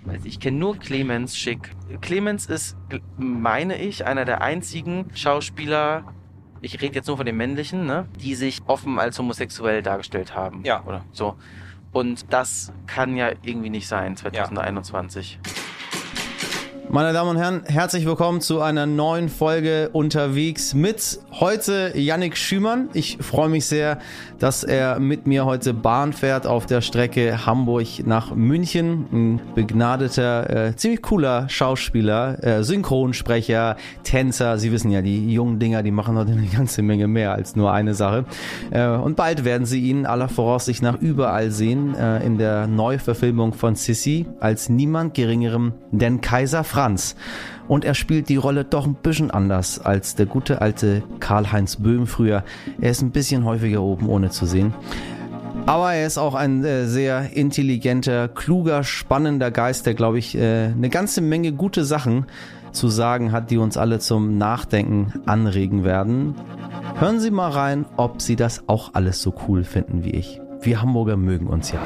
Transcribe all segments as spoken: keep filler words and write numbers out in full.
ich kenne nur Clemens Schick. Clemens ist, meine ich, einer der einzigen Schauspieler, ich rede jetzt nur von den männlichen, ne, die sich offen als homosexuell dargestellt haben. Ja. Oder so. Und das kann ja irgendwie nicht sein, zwanzig einundzwanzig. Ja. Meine Damen und Herren, herzlich willkommen zu einer neuen Folge unterwegs mit heute Yannick Schümann. Ich freue mich sehr, dass er mit mir heute Bahn fährt auf der Strecke Hamburg nach München. Ein begnadeter, äh, ziemlich cooler Schauspieler, äh, Synchronsprecher, Tänzer. Sie wissen ja, die jungen Dinger, die machen heute eine ganze Menge mehr als nur eine Sache. Äh, und bald werden Sie ihn aller Voraussicht nach überall sehen, äh, in der Neuverfilmung von Sissi als niemand Geringerem denn Kaiser Franz. Und er spielt die Rolle doch ein bisschen anders als der gute alte Karl-Heinz Böhm früher. Er ist ein bisschen häufiger oben, ohne zu sehen. Aber er ist auch ein äh, sehr intelligenter, kluger, spannender Geist, der, glaube ich, äh, eine ganze Menge gute Sachen zu sagen hat, die uns alle zum Nachdenken anregen werden. Hören Sie mal rein, ob Sie das auch alles so cool finden wie ich. Wir Hamburger mögen uns ja.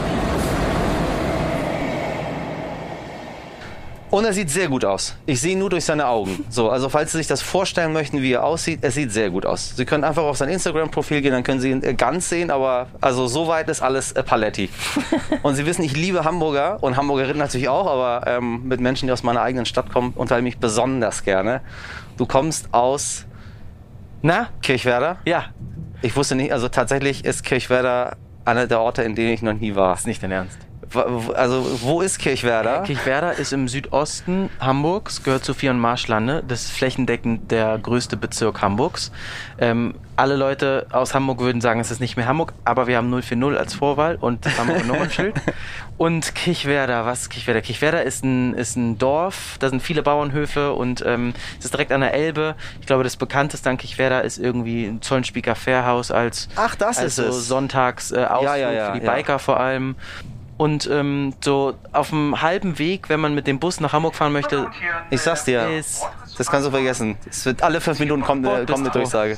Und er sieht sehr gut aus. Ich sehe ihn nur durch seine Augen. So, also falls Sie sich das vorstellen möchten, wie er aussieht, er sieht sehr gut aus. Sie können einfach auf sein Instagram-Profil gehen, dann können Sie ihn ganz sehen, aber also soweit ist alles äh, Paletti. Und Sie wissen, ich liebe Hamburger und Hamburgerinnen natürlich auch, aber ähm, mit Menschen, die aus meiner eigenen Stadt kommen, unterhalte ich mich besonders gerne. Du kommst aus, na, Kirchwerder? Ja. Ich wusste nicht, also tatsächlich ist Kirchwerder einer der Orte, in denen ich noch nie war. Das ist nicht dein Ernst. Also, wo ist Kirchwerder? Kirchwerder ist im Südosten Hamburgs, gehört zu Vier- und Marschlande. Das ist flächendeckend der größte Bezirk Hamburgs. Ähm, alle Leute aus Hamburg würden sagen, es ist nicht mehr Hamburg, aber wir haben null vier null als Vorwahl und Hamburger Nummernschild. Und Kirchwerder, was ist Kirchwerder? Kirchwerder ist ein, ist ein Dorf, da sind viele Bauernhöfe und ähm, es ist direkt an der Elbe. Ich glaube, das bekannteste an Kirchwerder ist irgendwie ein Zollenspieker Fährhaus als, Ach, das als ist so es. Sonntags äh, Ausflug ja, ja, ja, für die ja. Biker vor allem. Und ähm, so auf dem halben Weg, wenn man mit dem Bus nach Hamburg fahren möchte, ich sag's dir, ist, das kannst du vergessen. Es wird alle fünf Minuten kommt eine, kommt eine Durchsage.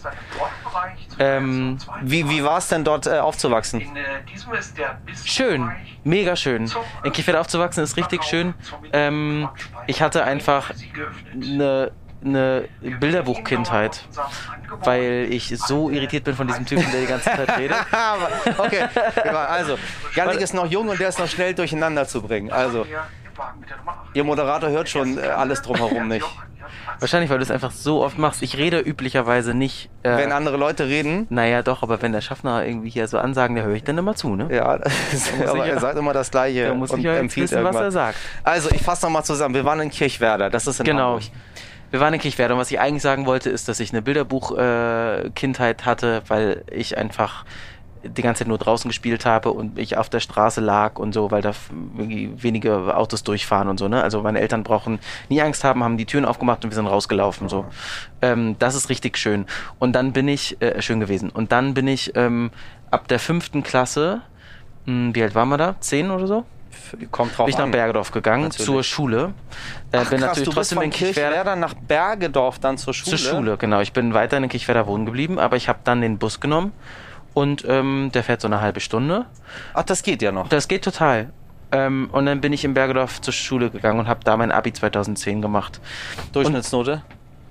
Ähm, wie wie war es denn dort äh, aufzuwachsen? Schön, mega schön. In Kirchwerder aufzuwachsen ist richtig schön. Ähm, ich hatte einfach eine eine Bilderbuchkindheit, weil ich so irritiert bin von diesem Typen, der die ganze Zeit redet. Okay, also, Yannick ist noch jung und der ist noch schnell durcheinander zu bringen. Also, Ihr Moderator hört schon äh, alles drumherum nicht. Wahrscheinlich, weil du es einfach so oft machst. Ich rede üblicherweise nicht. Äh, wenn andere Leute reden? Naja, doch, aber wenn der Schaffner irgendwie hier so ansagen, da höre ich dann immer zu, ne? Ja, aber er sagt immer das Gleiche muss und ich ja empfiehlt wissen, irgendwas. was er sagt. Also, ich fasse nochmal zusammen. Wir waren in Kirchwerder, das ist in genau. Hamburg. Wir waren in Kirchwerder und was ich eigentlich sagen wollte, ist, dass ich eine Bilderbuch-Kindheit äh, hatte, weil ich einfach die ganze Zeit nur draußen gespielt habe und ich auf der Straße lag und so, weil da wenige Autos durchfahren und so, ne? Also meine Eltern brauchen nie Angst haben, haben die Türen aufgemacht und wir sind rausgelaufen, so. Ähm, das ist richtig schön. Und dann bin ich, äh, schön gewesen, und dann bin ich ähm, ab der fünften Klasse, mh, wie alt waren wir da? Zehn oder so? Kommt drauf bin ich nach an. Bergedorf gegangen, Natürlich. zur Schule. Äh, Ach, bin krass, natürlich du trotzdem bist in von Kirchwerder Kirchwerder nach Bergedorf dann zur Schule? Zur Schule, genau. Ich bin weiter in Kirchwerder wohnen geblieben, aber ich habe dann den Bus genommen und ähm, der fährt so eine halbe Stunde. Ach, das geht ja noch. Das geht total. Ähm, und dann bin ich in Bergedorf zur Schule gegangen und habe da mein Abi zweitausendzehn gemacht. Durchschnittsnote? Und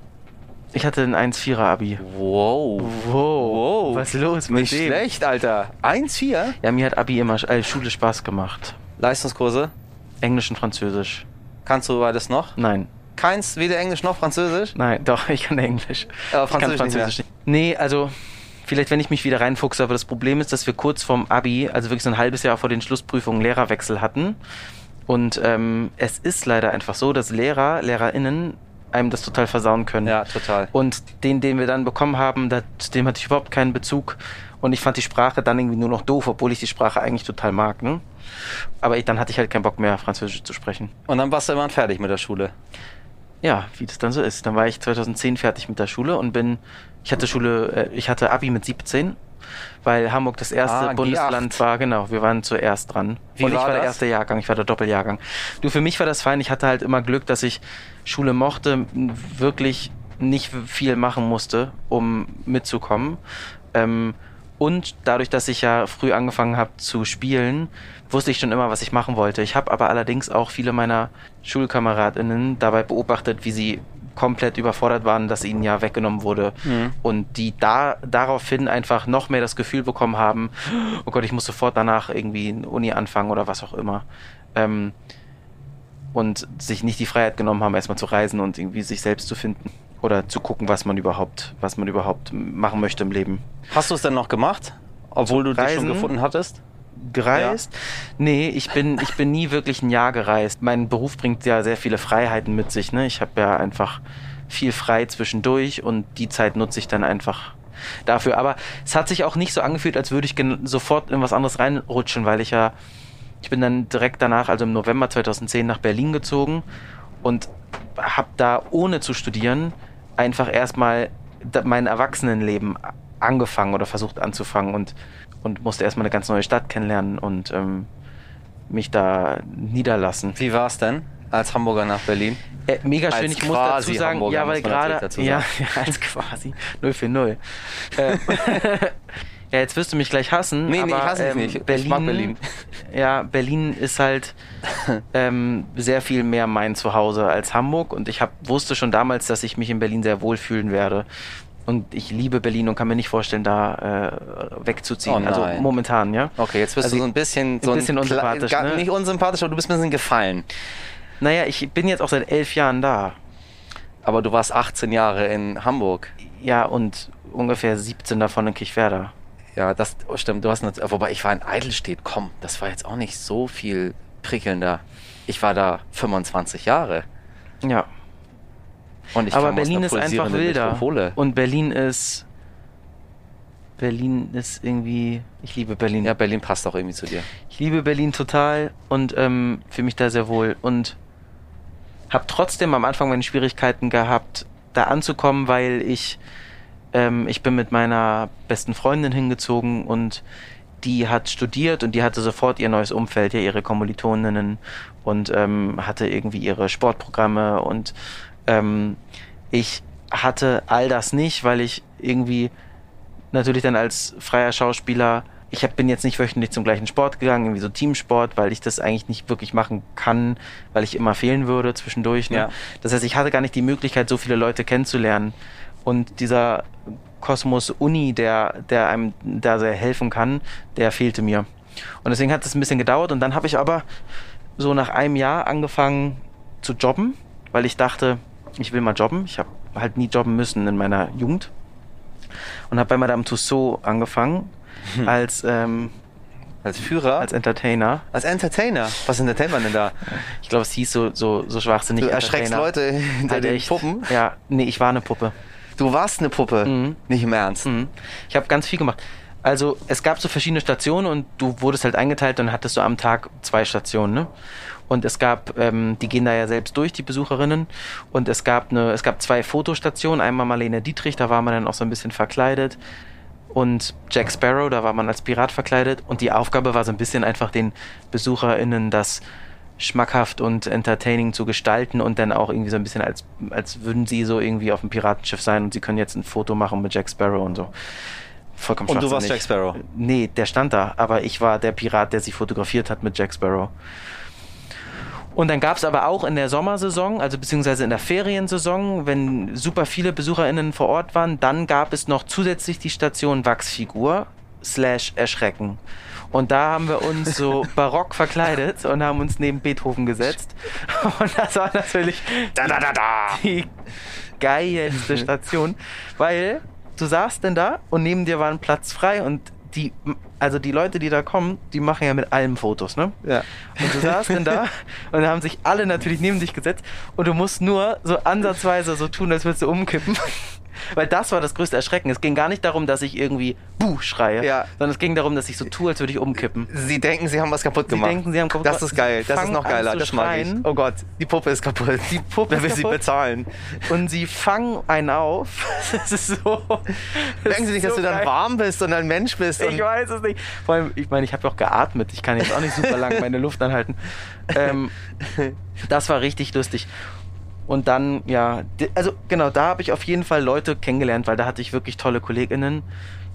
ich hatte ein eins Komma vier Abi. Wow. Wow. wow. Was ist los mit Nicht dem? schlecht, Alter. eins Komma vier? Ja, mir hat Abi immer äh, Schule Spaß gemacht. Leistungskurse? Englisch und Französisch. Kannst du beides noch? Nein. Keins, weder Englisch noch Französisch? Nein, doch, ich kann Englisch. Aber ich kann Französisch, Französisch nicht. Nee, also vielleicht, wenn ich mich wieder reinfuchse, aber das Problem ist, dass wir kurz vorm Abi, also wirklich so ein halbes Jahr vor den Schlussprüfungen, Lehrerwechsel hatten. Und ähm, es ist leider einfach so, dass Lehrer, LehrerInnen einem das total versauen können. Ja, total. Und den, den wir dann bekommen haben, da, zu dem hatte ich überhaupt keinen Bezug. Und ich fand die Sprache dann irgendwie nur noch doof, obwohl ich die Sprache eigentlich total mag, ne? Aber ich, dann hatte ich halt keinen Bock mehr, Französisch zu sprechen. Und dann warst du irgendwann fertig mit der Schule? Ja, wie das dann so ist. Dann war ich zweitausendzehn fertig mit der Schule und bin, ich hatte Schule, ich hatte Abi mit siebzehn, weil Hamburg das erste Ah, Bundesland G acht. war, genau, wir waren zuerst dran. Wie und ich war war der das? erste Jahrgang, ich war der Doppeljahrgang. Du, für mich war das fein, ich hatte halt immer Glück, dass ich Schule mochte, wirklich nicht viel machen musste, um mitzukommen. Ähm, Und dadurch, dass ich ja früh angefangen habe zu spielen, wusste ich schon immer, was ich machen wollte. Ich habe aber allerdings auch viele meiner SchulkameradInnen dabei beobachtet, wie sie komplett überfordert waren, dass ihnen ja weggenommen wurde. Mhm. Und die da daraufhin einfach noch mehr das Gefühl bekommen haben, oh Gott, ich muss sofort danach irgendwie eine Uni anfangen oder was auch immer. Ähm, und sich nicht die Freiheit genommen haben, erstmal zu reisen und irgendwie sich selbst zu finden. Oder zu gucken, was man überhaupt, was man überhaupt machen möchte im Leben. Hast du es denn noch gemacht? Obwohl du dich schon gefunden hattest? Gereist? Ja. Nee, ich bin, ich bin nie wirklich ein Jahr gereist. Mein Beruf bringt ja sehr viele Freiheiten mit sich. Ne? Ich habe ja einfach viel frei zwischendurch und die Zeit nutze ich dann einfach dafür. Aber es hat sich auch nicht so angefühlt, als würde ich gen- sofort in was anderes reinrutschen, weil ich ja, ich bin dann direkt danach, also im November zweitausendzehn, nach Berlin gezogen und habe da, ohne zu studieren, einfach erstmal mein Erwachsenenleben angefangen oder versucht anzufangen und und musste erstmal eine ganz neue Stadt kennenlernen und ähm, mich da niederlassen. Wie war es denn als Hamburger nach Berlin? Äh, mega schön, ich muss dazu sagen, Hamburger, ja, weil gerade, ja, ja, als quasi, null für null. äh, ja, jetzt wirst du mich gleich hassen. Nee, aber, nee, ich hasse ähm, dich nicht. Berlin, ich mag Berlin. Ja, Berlin ist halt ähm, sehr viel mehr mein Zuhause als Hamburg und ich hab, wusste schon damals, dass ich mich in Berlin sehr wohlfühlen werde. Und ich liebe Berlin und kann mir nicht vorstellen, da äh, wegzuziehen. Oh also momentan, ja. Okay, jetzt bist also du so ein bisschen... So ein bisschen ein unsympathisch, gar, ne? Nicht unsympathisch, aber du bist ein bisschen gefallen. Naja, ich bin jetzt auch seit elf Jahren da. Aber du warst achtzehn Jahre in Hamburg. Ja, und ungefähr siebzehn davon in Kirchwerder. Ja, das stimmt. Du hast eine, wobei ich war in Eidelstedt. Komm, das war jetzt auch nicht so viel prickelnder. Ich war da fünfundzwanzig Jahre. Ja. Und ich aber kam Berlin aus einer ist einfach wilder. Metropole. Und Berlin ist... Berlin ist irgendwie... Ich liebe Berlin. Ja, Berlin passt auch irgendwie zu dir. Ich liebe Berlin total und ähm, fühle mich da sehr wohl. Und habe trotzdem am Anfang meine Schwierigkeiten gehabt, da anzukommen, weil ich... Ähm, ich bin mit meiner besten Freundin hingezogen und die hat studiert und die hatte sofort ihr neues Umfeld, ja, ihre Kommilitoninnen und ähm, hatte irgendwie ihre Sportprogramme und ähm, ich hatte all das nicht, weil ich irgendwie natürlich dann als freier Schauspieler, ich hab, bin jetzt nicht wöchentlich zum gleichen Sport gegangen, irgendwie so Teamsport, weil ich das eigentlich nicht wirklich machen kann, weil ich immer fehlen würde zwischendurch. Ne? Ja. Das heißt, ich hatte gar nicht die Möglichkeit, so viele Leute kennenzulernen. Und dieser Kosmos Uni, der, der einem da sehr helfen kann, der fehlte mir. Und deswegen hat es ein bisschen gedauert und dann habe ich aber so nach einem Jahr angefangen zu jobben, weil ich dachte, ich will mal jobben. Ich habe halt nie jobben müssen in meiner Jugend. Und habe bei Madame Tussauds angefangen hm. als ähm, als Führer? Als Entertainer. Als Entertainer? Was entertaint man denn da? Ich glaube, es hieß so, so, so schwachsinnig. Du erschreckst Leute hinter halt den echt. Puppen? Ja, nee, ich war eine Puppe. Du warst eine Puppe? Mhm. Nicht im Ernst? Mhm. Ich habe ganz viel gemacht. Also es gab so verschiedene Stationen und du wurdest halt eingeteilt und hattest so am Tag zwei Stationen, ne? Und es gab, ähm, die gehen da ja selbst durch, die Besucherinnen. Und es gab eine, es gab zwei Fotostationen. Einmal Marlene Dietrich, da war man dann auch so ein bisschen verkleidet. Und Jack Sparrow, da war man als Pirat verkleidet. Und die Aufgabe war so ein bisschen einfach den BesucherInnen das schmackhaft und entertaining zu gestalten und dann auch irgendwie so ein bisschen als, als würden sie so irgendwie auf dem Piratenschiff sein und sie können jetzt ein Foto machen mit Jack Sparrow und so. Vollkommen Und du warst Jack Sparrow? Nee, der stand da, aber ich war der Pirat, der sie fotografiert hat mit Jack Sparrow. Und dann gab es aber auch in der Sommersaison, also beziehungsweise in der Feriensaison, wenn super viele BesucherInnen vor Ort waren, dann gab es noch zusätzlich die Station Wachsfigur slash Erschrecken. Und da haben wir uns so barock verkleidet und haben uns neben Beethoven gesetzt. Und das war natürlich da, da, da, da. die geilste Station, weil du saßt denn da und neben dir war ein Platz frei und die, also die Leute, die da kommen, die machen ja mit allem Fotos, ne? Ja. Und du saßt denn da und da haben sich alle natürlich neben dich gesetzt und du musst nur so ansatzweise so tun, als würdest du umkippen. Weil das war das größte Erschrecken. Es ging gar nicht darum, dass ich irgendwie Buh schreie, ja. sondern es ging darum, dass ich so tue, als würde ich umkippen. Sie denken, sie haben was kaputt gemacht. Sie denken, sie haben kaputt gemacht. Das ist geil, das ist noch geiler, das mag ich. Oh Gott, die Puppe ist kaputt. Die Puppe Wer will ist sie kaputt. bezahlen? Und sie fangen einen auf. Das ist so... Das denken sie nicht, so dass du dann geil. warm bist und ein Mensch bist? Ich weiß es nicht. Vor allem, ich meine, ich habe doch geatmet. Ich kann jetzt auch nicht super lang meine Luft anhalten. Ähm, das war richtig lustig. Und dann, ja, also genau, da habe ich auf jeden Fall Leute kennengelernt, weil da hatte ich wirklich tolle KollegInnen.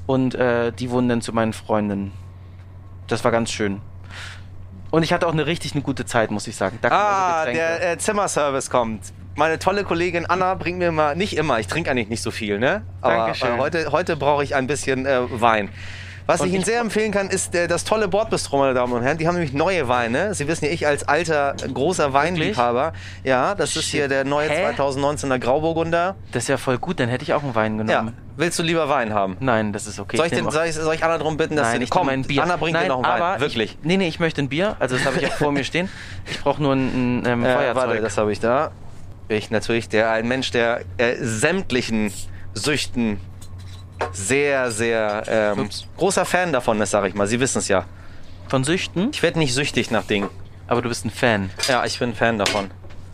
Und äh, die wurden dann zu meinen Freundinnen. Das war ganz schön. Und ich hatte auch eine richtig eine gute Zeit, muss ich sagen. Da Ah, also der äh, Zimmerservice kommt. Meine tolle Kollegin Anna bringt mir mal, nicht immer, ich trinke eigentlich nicht so viel, ne? Aber Dankeschön. äh, heute, heute brauche ich ein bisschen äh, Wein. Was Und ich Ihnen ich- sehr empfehlen kann, ist äh, das tolle Bordbistro, meine Damen und Herren. Die haben nämlich neue Weine. Sie wissen ja, ich als alter, großer Weinliebhaber. Ja, das ist hier der neue Hä? zwanzig neunzehner Grauburgunder. Das ist ja voll gut, dann hätte ich auch einen Wein Ja, genommen. willst du lieber Wein haben? Nein, das ist okay. Soll ich, nehm den, auch- soll, ich, soll ich Anna darum bitten, dass Nein, sie ich nehme ein Bier. Anna bringt Nein, dir noch einen aber Wein. Wirklich. Ich, nee, nee, ich möchte ein Bier. Also das habe ich auch vor mir stehen. Ich brauche nur ein, ein ähm, Äh, Feuerzeug. warte, das habe ich da. Ich natürlich, der ein Mensch, der äh, sämtlichen Süchten sehr, sehr ähm, Ups. großer Fan davon ist, sag ich mal. Sie wissen es ja. Von Süchten? Ich werde nicht süchtig nach Dingen. Aber du bist ein Fan. Ja, ich bin Fan davon.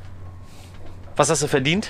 Was hast du verdient?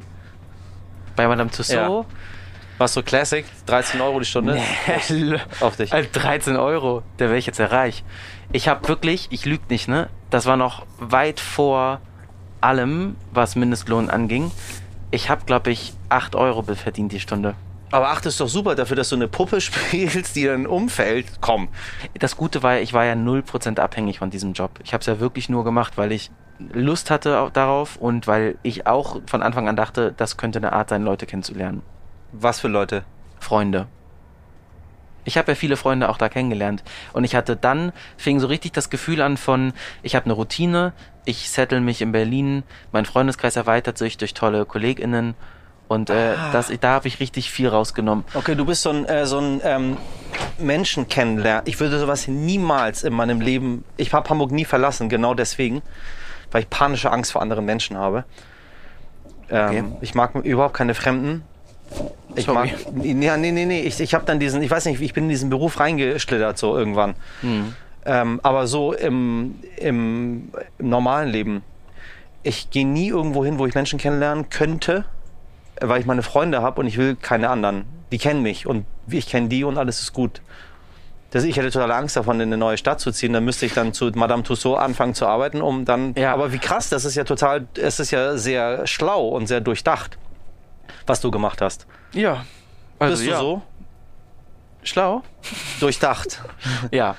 Bei Madame Tussauds? Warst du Classic? dreizehn Euro die Stunde? Nee. Auf dich. Also dreizehn Euro, da wäre ich jetzt ja reich. Ich habe wirklich, ich lüge nicht, ne? Das war noch weit vor allem, was Mindestlohn anging. Ich habe, glaube ich, acht Euro verdient die Stunde. Aber ach, das ist doch super dafür, dass du eine Puppe spielst, die dann umfällt. Komm. Das Gute war, ich war ja null Prozent abhängig von diesem Job. Ich habe es ja wirklich nur gemacht, weil ich Lust hatte au- darauf und weil ich auch von Anfang an dachte, das könnte eine Art sein, Leute kennenzulernen. Was für Leute? Freunde. Ich habe ja viele Freunde auch da kennengelernt. Und ich hatte dann, fing so richtig das Gefühl an von, ich habe eine Routine, ich settle mich in Berlin, mein Freundeskreis erweitert sich durch tolle KollegInnen. Und äh, das, da habe ich richtig viel rausgenommen. Okay, du bist so ein, äh, so ein ähm, Menschen kennenlernen. Ich würde sowas niemals in meinem Leben. Ich habe Hamburg nie verlassen, genau deswegen, weil ich panische Angst vor anderen Menschen habe. Ähm, Okay. Ich mag überhaupt keine Fremden. Ich Sorry. mag. Ja, nee, nee, nee. Ich, ich habe dann diesen, ich weiß nicht, ich bin in diesen Beruf reingeschlittert so irgendwann. Hm. Ähm, aber so im, im, im normalen Leben. Ich gehe nie irgendwo hin, wo ich Menschen kennenlernen könnte, weil ich meine Freunde habe und ich will keine anderen. Die kennen mich und ich kenne die und alles ist gut. Das, ich hätte total Angst davon, in eine neue Stadt zu ziehen. Dann müsste ich dann zu Madame Tussauds anfangen zu arbeiten, um dann. Ja. Aber wie krass, das ist ja total, es ist ja sehr schlau und sehr durchdacht, was du gemacht hast. Ja. Also, Bist du ja. so Schlau? durchdacht? Ja.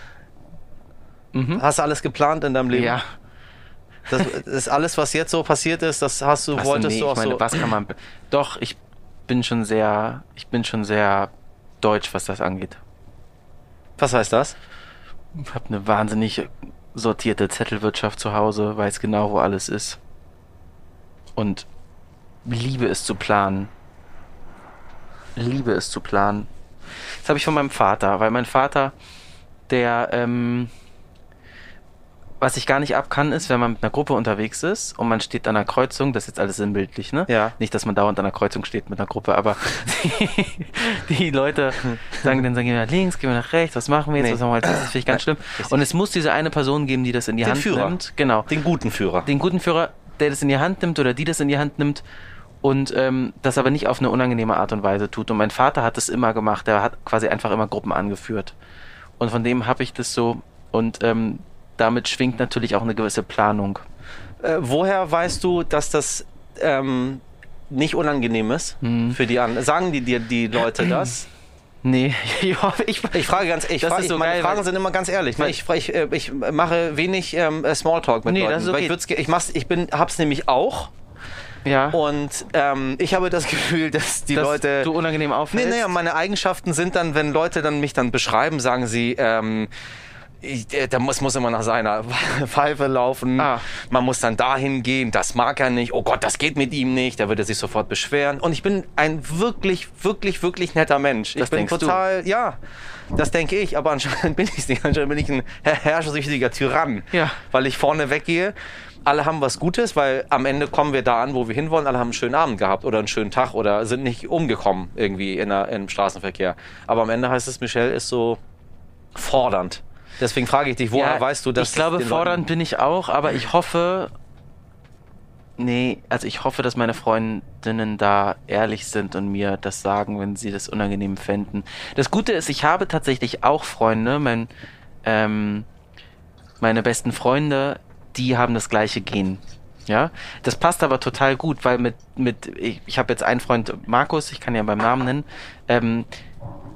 Mhm. Hast du alles geplant in deinem Leben? Ja. Das ist alles, was jetzt so passiert ist, das hast du, Ach so, wolltest nee, du auch ich meine, so. was kann man. Doch, ich bin schon sehr, ich bin schon sehr deutsch, was das angeht. Was heißt das? Ich habe eine wahnsinnig sortierte Zettelwirtschaft zu Hause, weiß genau, wo alles ist. Und liebe es zu planen. Liebe es zu planen. Das habe ich von meinem Vater, weil mein Vater, der, ähm, was ich gar nicht ab kann, ist, wenn man mit einer Gruppe unterwegs ist und man steht an einer Kreuzung, das ist jetzt alles sinnbildlich, ne? Ja. Nicht, dass man dauernd an einer Kreuzung steht mit einer Gruppe, aber die, die Leute sagen dann, sagen wir nach links, gehen wir nach rechts, was machen wir jetzt, Nee. was machen wir jetzt, das finde ich ganz schlimm. Und es muss diese eine Person geben, die das in die Den Hand Führer. nimmt. Genau. Den guten Führer. Den guten Führer, der das in die Hand nimmt oder die das in die Hand nimmt und ähm, das aber nicht auf eine unangenehme Art und Weise tut. Und mein Vater hat das immer gemacht, der hat quasi einfach immer Gruppen angeführt. Und von dem habe ich das so und ähm, damit schwingt natürlich auch eine gewisse Planung. Äh, woher weißt du, dass das ähm, nicht unangenehm ist Hm. für die anderen? Sagen die dir die Leute das? Nee, ich hoffe, ich, Ich frage ganz, ich Das frage, ist so meine geil, Fragen weil- sind immer ganz ehrlich. weil- Ich, ich, ich, ich mache wenig ähm, Smalltalk mit Nee, Leuten. das ist weil ich, okay. würd's ge- ich, mach's, ich bin, hab's nämlich auch ja, und ähm, ich habe das Gefühl, dass die dass Leute. du unangenehm Nee, auffällst. nee, meine Eigenschaften sind dann, wenn Leute dann mich dann beschreiben, sagen sie, ähm, ich, der, der muss, muss immer nach seiner Pfeife laufen. Ah. Man muss dann dahin gehen, das mag er nicht. Oh Gott, das geht mit ihm nicht. Da würde er sich sofort beschweren. Und ich bin ein wirklich, wirklich, wirklich netter Mensch. Das ich bin denkst du? total, ja, das denke ich. Aber anscheinend bin ich es nicht. Anscheinend bin ich ein herrschersüchtiger Tyrann. Ja. Weil ich vorne weggehe. Alle haben was Gutes, weil am Ende kommen wir da an, wo wir hinwollen. Alle haben einen schönen Abend gehabt oder einen schönen Tag oder sind nicht umgekommen irgendwie in der, im Straßenverkehr. Aber am Ende heißt es, Michelle ist so fordernd. Deswegen frage ich dich, woher Ja, weißt du, dass ich glaube, den fordernd Leuten- bin ich auch, aber ich hoffe, nee, also ich hoffe, dass meine Freundinnen da ehrlich sind und mir das sagen, wenn sie das unangenehm fänden. Das Gute ist, ich habe tatsächlich auch Freunde, mein, ähm, meine besten Freunde, die haben das gleiche Gen. Ja, das passt aber total gut, weil mit, mit ich, ich habe jetzt einen Freund, Markus, ich kann ihn ja beim Namen nennen, ähm,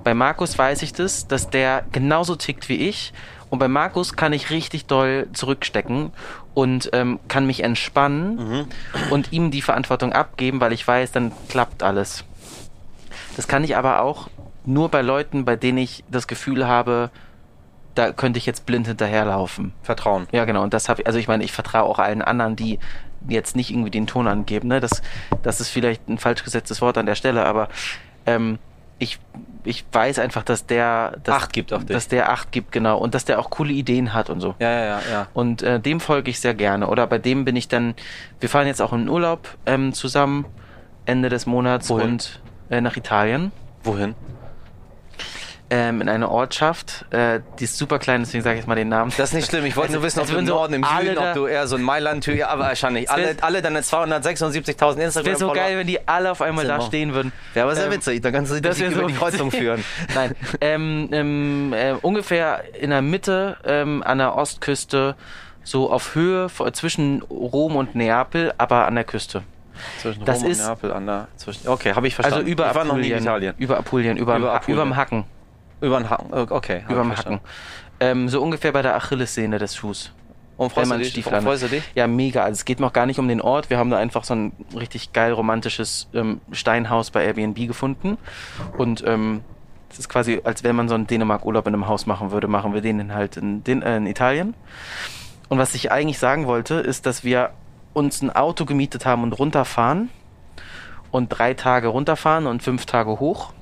Bei Markus weiß ich das, dass der genauso tickt wie ich. Und bei Markus kann ich richtig doll zurückstecken und ähm, kann mich entspannen mhm. und ihm die Verantwortung abgeben, weil ich weiß, dann klappt alles. Das kann ich aber auch nur bei Leuten, bei denen ich das Gefühl habe, da könnte ich jetzt blind hinterherlaufen. Vertrauen. Ja, genau. Und das habe ich, also ich meine, ich vertraue auch allen anderen, die jetzt nicht irgendwie den Ton angeben. Ne? Das, das ist vielleicht ein falsch gesetztes Wort an der Stelle, aber ähm, ich, ich weiß einfach, dass der dass, Acht gibt auf dich. Dass der Acht gibt, genau. Und dass der auch coole Ideen hat und so. Ja, ja, ja. ja. Und äh, dem folge ich sehr gerne. Oder bei dem bin ich dann, wir fahren jetzt auch in den Urlaub ähm, zusammen Ende des Monats. Wohin? Und äh, nach Italien. Wohin? Ähm, in eine Ortschaft, äh, die ist super klein, deswegen sage ich jetzt mal den Namen. Das ist nicht schlimm, ich wollte Also, nur wissen, ob es du im würden so Norden, im alle Süden, da- ob du eher so ein Mailand-Typ, ja, aber wahrscheinlich. Alle, wär- alle deine zweihundertsechsundsiebzigtausend Es wäre so Instagram-Follower. geil, wenn die alle auf einmal da Simon. stehen würden. Wäre aber sehr Ähm, witzig, dann kannst du dich das wär über so die Kreuzung witzig. führen. Nein, ähm, ähm, äh, ungefähr in der Mitte ähm, an der Ostküste, so auf Höhe vor, zwischen Rom und Neapel, aber an der Küste. Zwischen Das Rom ist- und Neapel an der... Zwischen, okay, habe ich verstanden. Also über ich war noch nie in Apulien, Italien. über Apulien, über, Über über Apulien. überm Hacken, Über den Hacken, okay. hab überm ich Hacken. verstanden. Ähm, so ungefähr bei der Achillessehne des Fuß. Und Wenn freust du man dich? Stiefel an- Freust du dich? Ja, mega. Also es geht mir auch gar nicht um den Ort. Wir haben da einfach so ein richtig geil romantisches ähm, Steinhaus bei Airbnb gefunden. Und ähm, es ist quasi, als wenn man so einen Dänemark-Urlaub in einem Haus machen würde, machen wir den halt in, den, äh, in Italien. Und was ich eigentlich sagen wollte, ist, dass wir uns ein Auto gemietet haben und runterfahren. Und drei Tage runterfahren und fünf Tage hoch.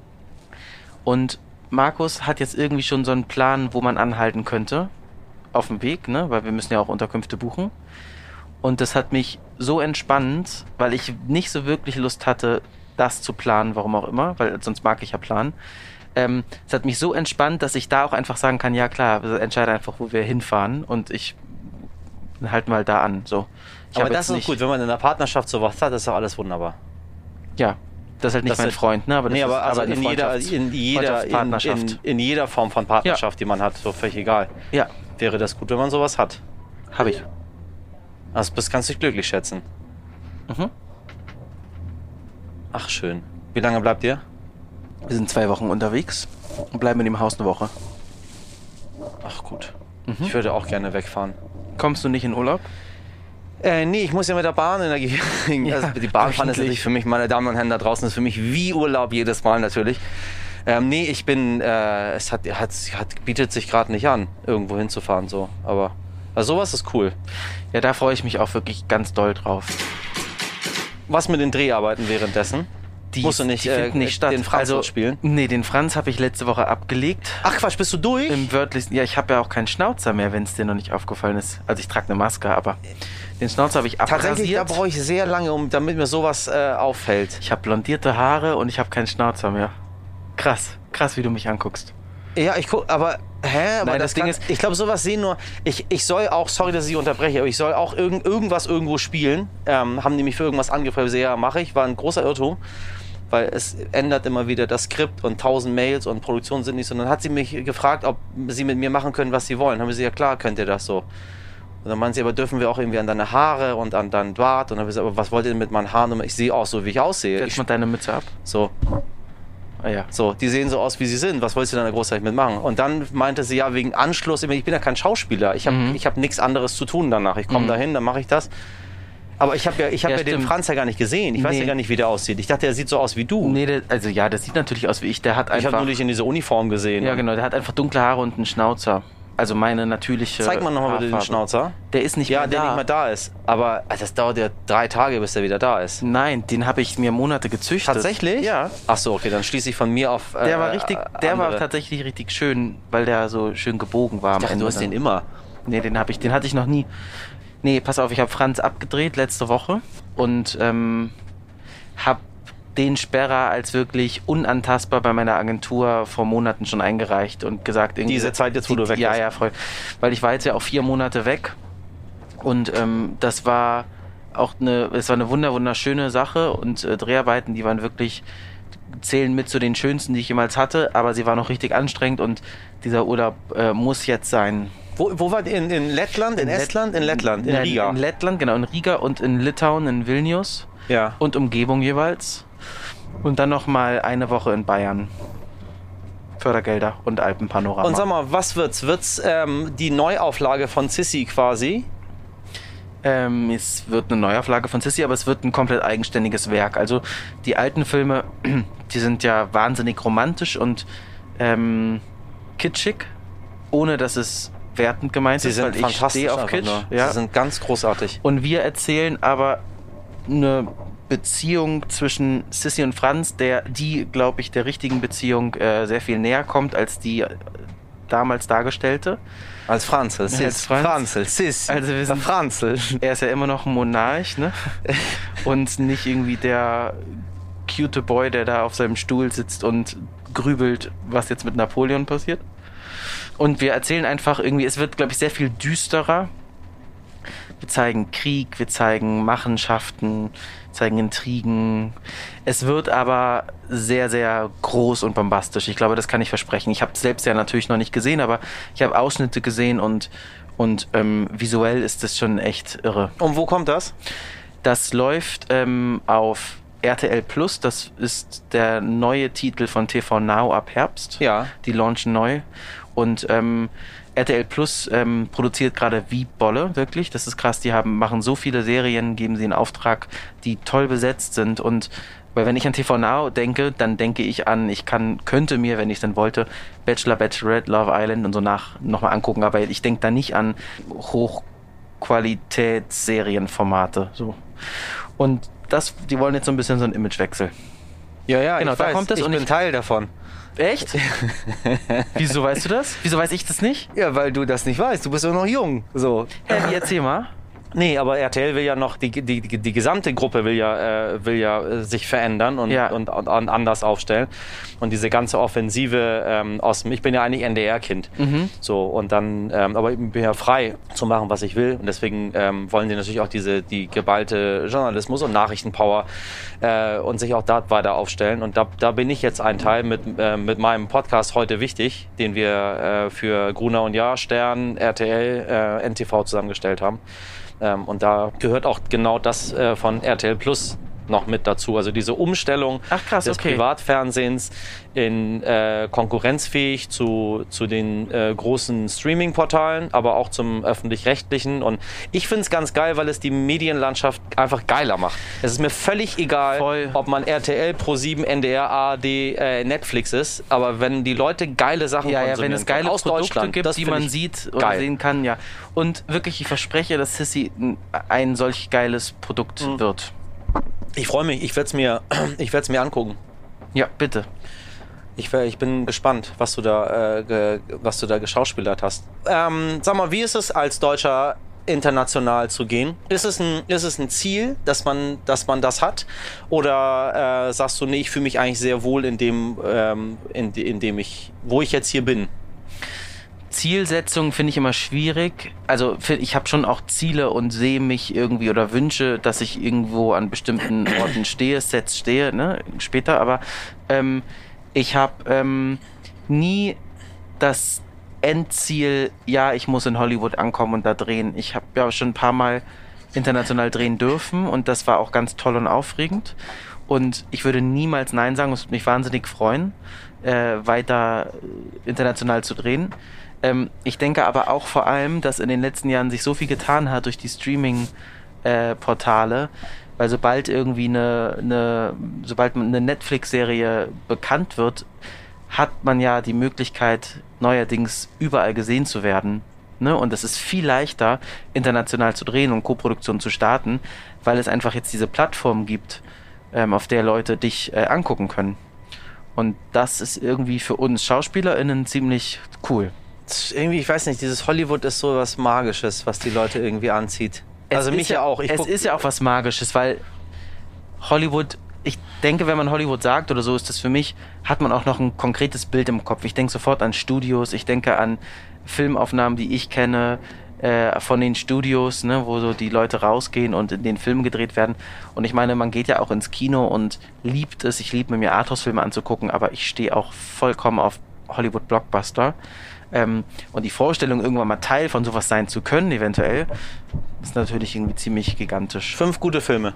Und Markus hat jetzt irgendwie schon so einen Plan, wo man anhalten könnte. Auf dem Weg, ne? Weil wir müssen ja auch Unterkünfte buchen. Und das hat mich so entspannt, weil ich nicht so wirklich Lust hatte, das zu planen, warum auch immer, weil sonst mag ich ja planen. Ähm, es hat mich so entspannt, dass ich da auch einfach sagen kann, ja klar, entscheide einfach, wo wir hinfahren und ich halten wir halt da an. So. Ich Aber hab das jetzt ist auch nicht, gut, wenn man in der Partnerschaft sowas hat, ist doch alles wunderbar. Ja, das ist halt nicht Das mein ist- Freund, ne? Aber das Nee, aber, ist also aber in, eine jeder, Freundschafts- in, jeder, in, Freundschaftspartnerschaft. in, in jeder Form von Partnerschaft, die man hat, so völlig egal, Ja, wäre das gut, wenn man sowas hat. habe ich. Also das kannst du dich glücklich schätzen. Mhm. Ach, schön. Wie lange bleibt ihr? Wir sind zwei Wochen unterwegs und bleiben in dem Haus eine Woche. Ach, gut. Mhm. Ich würde auch gerne wegfahren. Kommst du nicht in Urlaub? Äh, nee, ich muss ja mit der Bahn in der Gegend. Ja, Also die Bahnfahren ist wöchentlich. natürlich für mich, meine Damen und Herren da draußen, ist für mich wie Urlaub jedes Mal natürlich. Ähm, nee, ich bin, äh, es hat, hat, hat, bietet sich gerade nicht an, irgendwo hinzufahren so. Aber also sowas ist cool. Ja, da freue ich mich auch wirklich ganz doll drauf. Was mit den Dreharbeiten währenddessen? Die, Musst du nicht, die finden äh, nicht statt. den Franz also, dort spielen? Nee, den Franz habe ich letzte Woche abgelegt. Ach Quatsch, bist du durch? Im wörtlichsten, ja, ich habe ja auch keinen Schnauzer mehr, wenn es dir noch nicht aufgefallen ist. Also ich trage eine Maske, aber den Schnauzer habe ich Tatsächlich, da abrasiert. brauche ich sehr lange, um, damit mir sowas äh, auffällt. Ich habe blondierte Haare und ich habe keinen Schnauzer mehr. Krass, krass, wie du mich anguckst. Ja, ich guck, aber hä, aber Nein, das, das Ding kann, ist- ich glaube, sowas sehen nur. Ich, ich soll auch, sorry, dass ich unterbreche, aber ich soll auch irgend, irgendwas irgendwo spielen. Ähm, haben die mich für irgendwas angefragt? Ich so, ja, mache ich. War ein großer Irrtum, weil es ändert immer wieder das Skript und tausend Mails und Produktionen sind nicht so. Und dann hat sie mich gefragt, ob sie mit mir machen können, was sie wollen. Haben wir sie ja klar, könnt ihr das so. Und dann meinen sie, aber dürfen wir auch irgendwie an deine Haare und an deinen Bart? Und dann habe ich gesagt, aber was wollt ihr denn mit meinen Haaren? Und ich sehe auch so, wie ich aussehe. Setz Ich, mal deine Mütze ab. so. Ah ja. So, die sehen so aus, wie sie sind. Was wolltest du denn da großartig mitmachen? Und dann meinte sie, ja, wegen Anschluss, ich bin ja kein Schauspieler. Ich habe Mhm. ich hab nichts anderes zu tun danach. Ich komme Mhm. dahin, dann mache ich das. Aber ich habe ja, ich hab Ja, ja, den stimmt. Franz ja gar nicht gesehen. Ich weiß Nee. ja gar nicht, wie der aussieht. Ich dachte, er sieht so aus wie du. Nee, der, also ja, das sieht natürlich aus wie ich. Der hat ich habe einfach. nur dich in dieser Uniform gesehen. Ja, genau, der hat einfach dunkle Haare und einen Schnauzer. Also meine natürliche. Zeig mal nochmal bitte den Haarfarbe. Schnauzer. Der ist nicht Ja, mehr der da. nicht mehr da ist. Aber also, das dauert ja drei Tage, bis der wieder da ist. Nein, den habe ich mir Monate gezüchtet. Tatsächlich? Ja. Ach so, okay, dann schließe ich von mir auf. Äh, Der war richtig, der war andere. tatsächlich richtig schön, weil der so schön gebogen war am Ich dachte, Ende. du hast den immer. Nee, den habe ich, den hatte ich noch nie. Nee, pass auf, ich habe Franz abgedreht letzte Woche und ähm, habe den Sperrer als wirklich unantastbar bei meiner Agentur vor Monaten schon eingereicht und gesagt, irgendwie. Diese Zeit jetzt, wo du weg Ja, bist. ja, voll. Weil ich war jetzt ja auch vier Monate weg und ähm, das war auch eine, es war eine wunder wunderschöne Sache und äh, Dreharbeiten, die waren wirklich, zählen mit zu den schönsten, die ich jemals hatte, aber sie waren auch richtig anstrengend und dieser Urlaub äh, muss jetzt sein. Wo, wo war die? In, in Lettland? In, In Lett- Estland? In Lettland? In Nein, Riga? In Lettland, genau, in Riga und in Litauen, in Vilnius Ja. und Umgebung jeweils. Und dann noch mal eine Woche in Bayern. Fördergelder und Alpenpanorama. Und sag mal, was wird's? Wird's ähm, die Neuauflage von Sissi quasi? Ähm, es wird eine Neuauflage von Sissi, aber es wird ein komplett eigenständiges Werk. Also die alten Filme, die sind ja wahnsinnig romantisch und ähm, kitschig, ohne dass es wertend gemeint Sie ist, sind weil ich fantastisch stehe auf einfach Kitsch. nur. Ja. Sie sind ganz großartig. Und wir erzählen aber eine Beziehung zwischen Sissi und Franz, der die, glaube ich, der richtigen Beziehung äh, sehr viel näher kommt als die äh, damals dargestellte. Als Franzl, Sis, Als Franz. Franzl, Sis, Also wir sind- Franzl. Er ist ja immer noch ein Monarch, ne? Und nicht irgendwie der cute Boy, der da auf seinem Stuhl sitzt und grübelt, was jetzt mit Napoleon passiert. Und wir erzählen einfach irgendwie, es wird, glaube ich, sehr viel düsterer. Wir zeigen Krieg, wir zeigen Machenschaften, zeigen Intrigen. Es wird aber sehr, sehr groß und bombastisch. Ich glaube, das kann ich versprechen. Ich habe es selbst ja natürlich noch nicht gesehen, aber ich habe Ausschnitte gesehen und, und ähm, visuell ist das schon echt irre. Und wo kommt das? Das läuft ähm, auf R T L Plus. Das ist der neue Titel von T V Now ab Herbst. Ja. Die launchen neu. Und ähm, R T L Plus ähm, produziert gerade wie Bolle, wirklich. Das ist krass. Die haben, machen so viele Serien, geben sie in Auftrag, die toll besetzt sind. Und weil wenn ich an T V Now denke, dann denke ich an, ich kann, könnte mir, wenn ich dann wollte, Bachelor, Bachelorette, Love Island und so nach nochmal angucken. Aber ich denke da nicht an Hochqualitätsserienformate. So. Und das, die wollen jetzt so ein bisschen so einen Imagewechsel. Ja, ja, Genau, ich da weiß. kommt es ich und bin ich- Teil davon. Echt? Wieso weißt du das? Wieso weiß ich das nicht? Ja, weil du das nicht weißt. Du bist doch noch jung. So. Hey, erzähl mal. Nee, aber R T L will ja noch, die, die, die, die gesamte Gruppe will ja, äh, will ja äh, sich verändern und, Ja. und, und, und anders aufstellen. Und diese ganze Offensive ähm, aus dem, ich bin ja eigentlich N D R-Kind. Mhm. So, und dann, ähm, aber ich bin ja frei zu machen, was ich will. Und deswegen ähm, wollen die natürlich auch diese, die geballte Journalismus- und Nachrichtenpower äh, und sich auch da weiter aufstellen. Und da, da bin ich jetzt ein Teil mit, äh, mit meinem Podcast heute wichtig, den wir äh, für Gruner und Jahr, Stern, R T L, äh, N T V zusammengestellt haben. Ähm, und da gehört auch genau das äh, von R T L Plus noch mit dazu. Also diese Umstellung Ach, krass, des okay. Privatfernsehens in äh, konkurrenzfähig zu, zu den äh, großen Streaming-Portalen, aber auch zum Öffentlich-Rechtlichen. Und ich finde es ganz geil, weil es die Medienlandschaft einfach geiler macht. Es ist mir völlig egal, Voll. ob man R T L, ProSieben, N D R, A R D, äh, Netflix ist. Aber wenn die Leute geile Sachen Ja, ja, konsumieren wenn es geile können, aus Produkte Deutschland, gibt, das die find man ich sieht oder geil. sehen kann, ja. Und wirklich, ich verspreche, dass Sissi ein, ein solch geiles Produkt Mhm. wird. Ich freue mich, ich werde es mir, ich werd's mir angucken. Ja, bitte. Ich, wär- ich bin gespannt, was du da, äh, ge, was du da geschauspielert hast. Ähm, sag mal, wie ist es als Deutscher international zu gehen? Ist es ein, ist es ein Ziel, dass man, dass man das hat? Oder äh, sagst du, nee, ich fühle mich eigentlich sehr wohl in dem, ähm, in, de- in dem ich, wo ich jetzt hier bin? Zielsetzung finde ich immer schwierig. Also fi- ich habe schon auch Ziele und sehe mich irgendwie oder wünsche, dass ich irgendwo an bestimmten Orten stehe, Sets stehe, ne, später. Aber ähm, ich habe ähm, nie das Endziel, ja, ich muss in Hollywood ankommen und da drehen. Ich habe ja schon ein paar Mal international drehen dürfen und das war auch ganz toll und aufregend. Und ich würde niemals Nein sagen, es würde mich wahnsinnig freuen, äh, weiter äh, international zu drehen. Ähm, ich denke aber auch vor allem, dass in den letzten Jahren sich so viel getan hat durch die Streaming-Portale, weil sobald irgendwie eine, eine sobald eine Netflix-Serie bekannt wird, hat man ja die Möglichkeit, neuerdings überall gesehen zu werden. Ne? Und es ist viel leichter, international zu drehen und Koproduktionen zu starten, weil es einfach jetzt diese Plattform gibt, ähm, auf der Leute dich äh, angucken können. Und das ist irgendwie für uns SchauspielerInnen ziemlich cool. Das ist irgendwie, ich weiß nicht, dieses Hollywood ist so was Magisches, was die Leute irgendwie anzieht. Also Es mich ist ja auch. Ich es guck- ist ja auch was Magisches, weil Hollywood, ich denke, wenn man Hollywood sagt oder so, ist das für mich, hat man auch noch ein konkretes Bild im Kopf. Ich denke sofort an Studios, ich denke an Filmaufnahmen, die ich kenne, äh, von den Studios, ne, wo so die Leute rausgehen und in den Filmen gedreht werden. Und ich meine, man geht ja auch ins Kino und liebt es, ich liebe mir Arthouse-Filme anzugucken, aber ich stehe auch vollkommen auf Hollywood-Blockbuster. Ähm, und die Vorstellung, irgendwann mal Teil von sowas sein zu können, eventuell, ist natürlich irgendwie ziemlich gigantisch. Fünf gute Filme.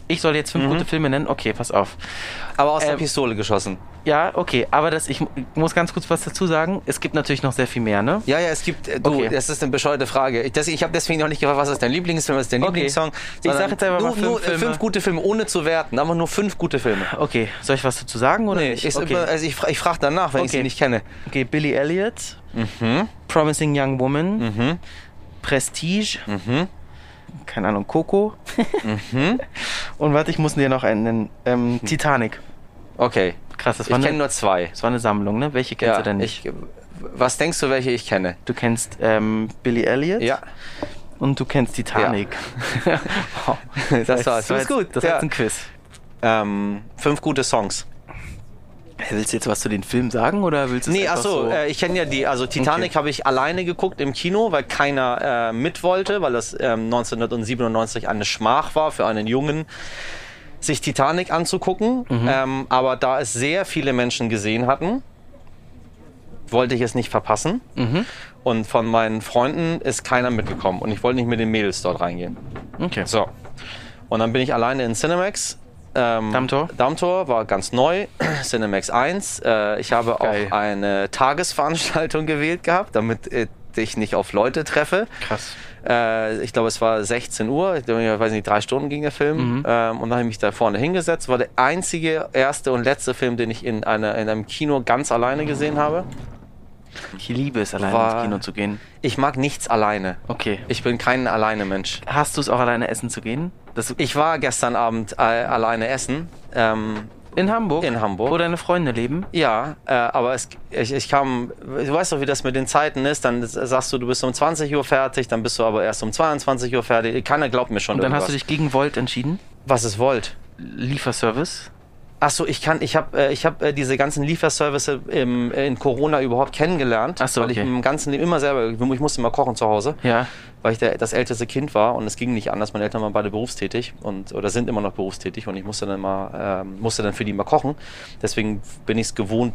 Ich soll jetzt fünf Mhm. gute Filme nennen? Okay, pass auf. Aber aus der Ähm, Pistole geschossen. Ja, okay, aber das, ich muss ganz kurz was dazu sagen. Es gibt natürlich noch sehr viel mehr, ne? Ja, ja, es gibt, äh, du, Okay. das ist eine bescheuerte Frage. Ich, das- ich habe deswegen noch nicht gefragt, was ist dein Lieblingsfilm, was ist dein Okay. Lieblingssong. Ich sag jetzt einfach nur, mal fünf nur, äh, Filme. fünf gute Filme, ohne zu werten. Aber nur fünf gute Filme. Okay, soll ich was dazu sagen oder Nee, nicht? ich, Okay. also ich, fra- ich frage danach, wenn ich Okay. sie nicht kenne. okay, Billy Elliot, Mhm, Promising Young Woman, mhm, Prestige, mhm, keine Ahnung, Coco. mhm. Und warte, ich muss dir noch einen nennen. Ähm, Titanic. Okay. Krass, das Ich war, kenne eine, nur zwei. das war eine Sammlung, ne? Welche kennst du denn nicht? Ich, was denkst du, welche ich kenne? Du kennst ähm, Billy Elliot Ja. und du kennst Titanic. Wow. Das war's. war Das ist jetzt- gut. Das war Ja. jetzt ein Quiz. Ähm, fünf gute Songs. Willst du jetzt was zu den Filmen sagen oder willst du es Nee, einfach achso, so? äh, ich kenne ja die, also Titanic Okay. habe ich alleine geguckt im Kino, weil keiner äh, mit wollte, weil das ähm, neunzehnhundertsiebenundneunzig eine Schmach war für einen Jungen, sich Titanic anzugucken. Mhm. Ähm, aber da es sehr viele Menschen gesehen hatten, wollte ich es nicht verpassen. Mhm. Und von meinen Freunden ist keiner mitgekommen und ich wollte nicht mit den Mädels dort reingehen. Okay. So. Und dann bin ich alleine in Cinemax. Ähm, Dammtor? Dammtor war ganz neu. Cinemax eins. Äh, ich habe Geil. auch eine Tagesveranstaltung gewählt gehabt, damit äh, ich nicht auf Leute treffe. Krass. Äh, ich glaube, es war sechzehn Uhr. Ich glaube, ich weiß nicht, drei Stunden ging der Film. Mhm. Ähm, und dann habe ich mich da vorne hingesetzt. War der einzige, erste und letzte Film, den ich in, einer, in einem Kino ganz alleine gesehen habe. Ich liebe es, alleine War- ins Kino zu gehen. Ich mag nichts alleine. Okay. Ich bin kein Alleine-Mensch. Hast du es auch alleine essen zu gehen? Das Ich war gestern Abend äh, alleine essen. Ähm, in Hamburg? in Hamburg. Wo deine Freunde leben? ja, äh, aber es, ich, ich kam, du weißt doch, wie das mit den Zeiten ist. Dann sagst du, du bist um zwanzig Uhr fertig, dann bist du aber erst um zweiundzwanzig Uhr fertig. Keiner glaubt mir schon Und dann irgendwas. hast du dich gegen Volt entschieden? Was es wollt. Lieferservice? Achso, ich kann, ich habe äh, ich hab, äh, diese ganzen Lieferservice im, in Corona überhaupt kennengelernt. Ach so, weil ich okay. im ganzen Leben immer selber, ich musste immer kochen zu Hause. Ja. Weil ich der, das älteste Kind war und es ging nicht anders. Meine Eltern waren beide berufstätig und oder sind immer noch berufstätig und ich musste dann mal ähm, musste dann für die mal kochen. Deswegen bin ich es gewohnt,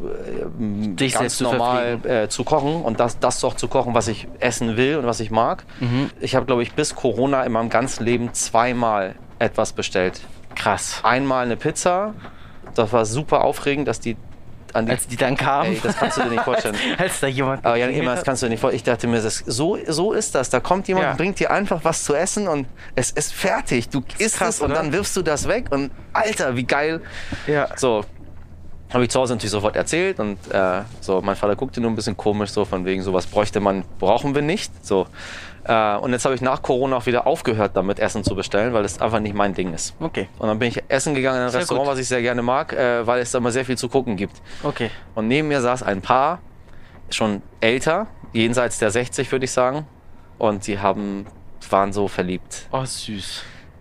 äh, Dich ganz selbst zu normal äh, zu kochen und das, das doch zu kochen, was ich essen will und was ich mag. Mhm. Ich habe, glaube ich, bis Corona in meinem ganzen Leben zweimal etwas bestellt. Krass. Einmal eine Pizza. Das war super aufregend, dass die an die Als die dann kamen. Ey, das kannst du dir nicht vorstellen. als, als da jemand. Aber ja, geklingelt immer, das hat. kannst du dir nicht vorstellen. Ich dachte mir, das, so, so ist das. Da kommt jemand Ja. und bringt dir einfach was zu essen und es ist fertig. Du isst krass, es und oder? dann wirfst du das weg und Alter, wie geil. Ja. So, habe ich zu Hause natürlich sofort erzählt und äh, so, mein Vater guckte nur ein bisschen komisch, so von wegen, sowas bräuchte man, brauchen wir nicht. So. Äh, und jetzt habe ich nach Corona auch wieder aufgehört, damit Essen zu bestellen, weil das einfach nicht mein Ding ist. Okay. Und dann bin ich essen gegangen in ein Sehr Restaurant, gut. was ich sehr gerne mag, äh, weil es da immer sehr viel zu gucken gibt. Okay. Und neben mir saß ein Paar, schon älter, jenseits der sechzig, würde ich sagen. Und die haben, waren so verliebt. Oh, süß.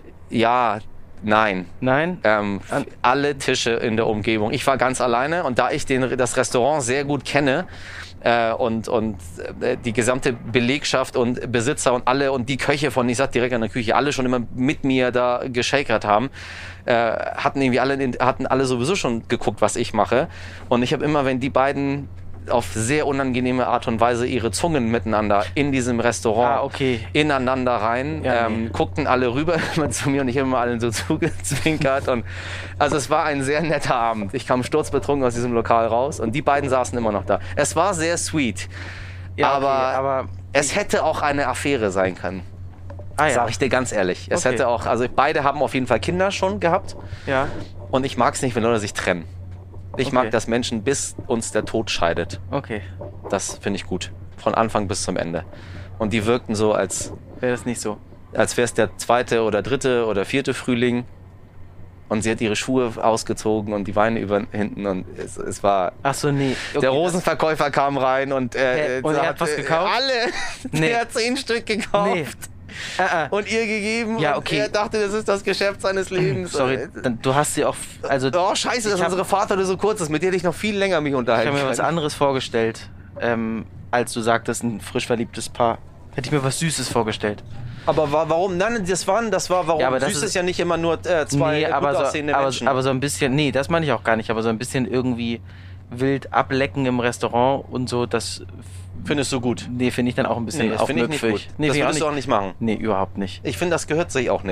Ja, nein. Nein? Ähm, An- alle Tische in der Umgebung. Ich war ganz alleine und da ich den, das Restaurant sehr gut kenne äh, und, und äh, die gesamte Belegschaft und Besitzer und alle und die Köche von, ich sag direkt an der Küche, alle schon immer mit mir da geschakert haben, äh, hatten irgendwie alle, hatten alle sowieso schon geguckt, was ich mache. Und ich habe immer, wenn die beiden auf sehr unangenehme Art und Weise ihre Zungen miteinander in diesem Restaurant Ah, okay. ineinander rein, Ja, ähm, nee. guckten alle rüber immer zu mir und ich habe immer allen so zugezwinkert. Und also es war ein sehr netter Abend. Ich kam sturzbetrunken aus diesem Lokal raus und die beiden saßen immer noch da. Es war sehr sweet, Ja, aber, okay, aber es hätte auch eine Affäre sein können. ah, ja. Sag ich dir ganz ehrlich. Es Okay. hätte auch, also beide haben auf jeden Fall Kinder schon gehabt Ja. und ich mag es nicht, wenn Leute sich trennen. Ich Okay. mag, dass Menschen bis uns der Tod scheidet. Okay. Das finde ich gut. Von Anfang bis zum Ende. Und die wirkten so, als, Wäre das nicht so? als wäre es der zweite oder dritte oder vierte Frühling. Und sie hat ihre Schuhe ausgezogen und die Beine über hinten und es, es war... Ach so, nee. Okay, Der Rosenverkäufer kam rein und, äh, Hä? Und er hat was gekauft? Alle. Nee. Der hat zehn Stück gekauft. Nee. Ah, ah. Und ihr gegeben. Ja, und okay. er dachte, das ist das Geschäft seines Lebens. Sorry, dann, du hast sie auch. Also, Oh, scheiße, dass ich hab- unsere Fahrt so kurz ist. Mit dir hätte ich noch viel länger mich ich unterhalten habe mir was können. anderes vorgestellt, ähm, als du sagtest, ein frisch verliebtes Paar. Hätte ich mir was Süßes vorgestellt. Aber wa warum? Nein, das, waren, das war, warum? Ja, aber das Süß ist- ist ja nicht immer nur äh, zwei nee, gut aber aussehende so, aber, Menschen. aber so ein bisschen. Nee, das meine ich auch gar nicht, aber so ein bisschen irgendwie wild ablecken im Restaurant und so, das. Findest du gut? Nee, finde ich dann auch ein bisschen Nee, das finde ich nicht aufmüpfig. gut. Nee, das find ich würdest du auch nicht machen. Nee, überhaupt nicht. Ich finde, das gehört sich auch nicht.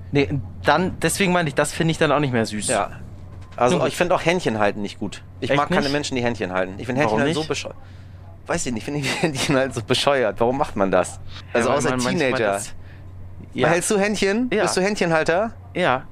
Nee, dann, deswegen meine ich, das finde ich dann auch nicht mehr süß. Ja. Also Nun gut. ich finde auch Händchen halten nicht gut. Ich Echt mag keine nicht? Menschen, die Händchen halten. Ich finde Händchen Warum halten so nicht? bescheuert. Weiß ich nicht, finde ich Händchen halt so bescheuert. Warum macht man das? Also Ja, weil außer man manchmal Teenager. das- Ja. Hältst du Händchen? Ja. Bist du Händchenhalter? Ja.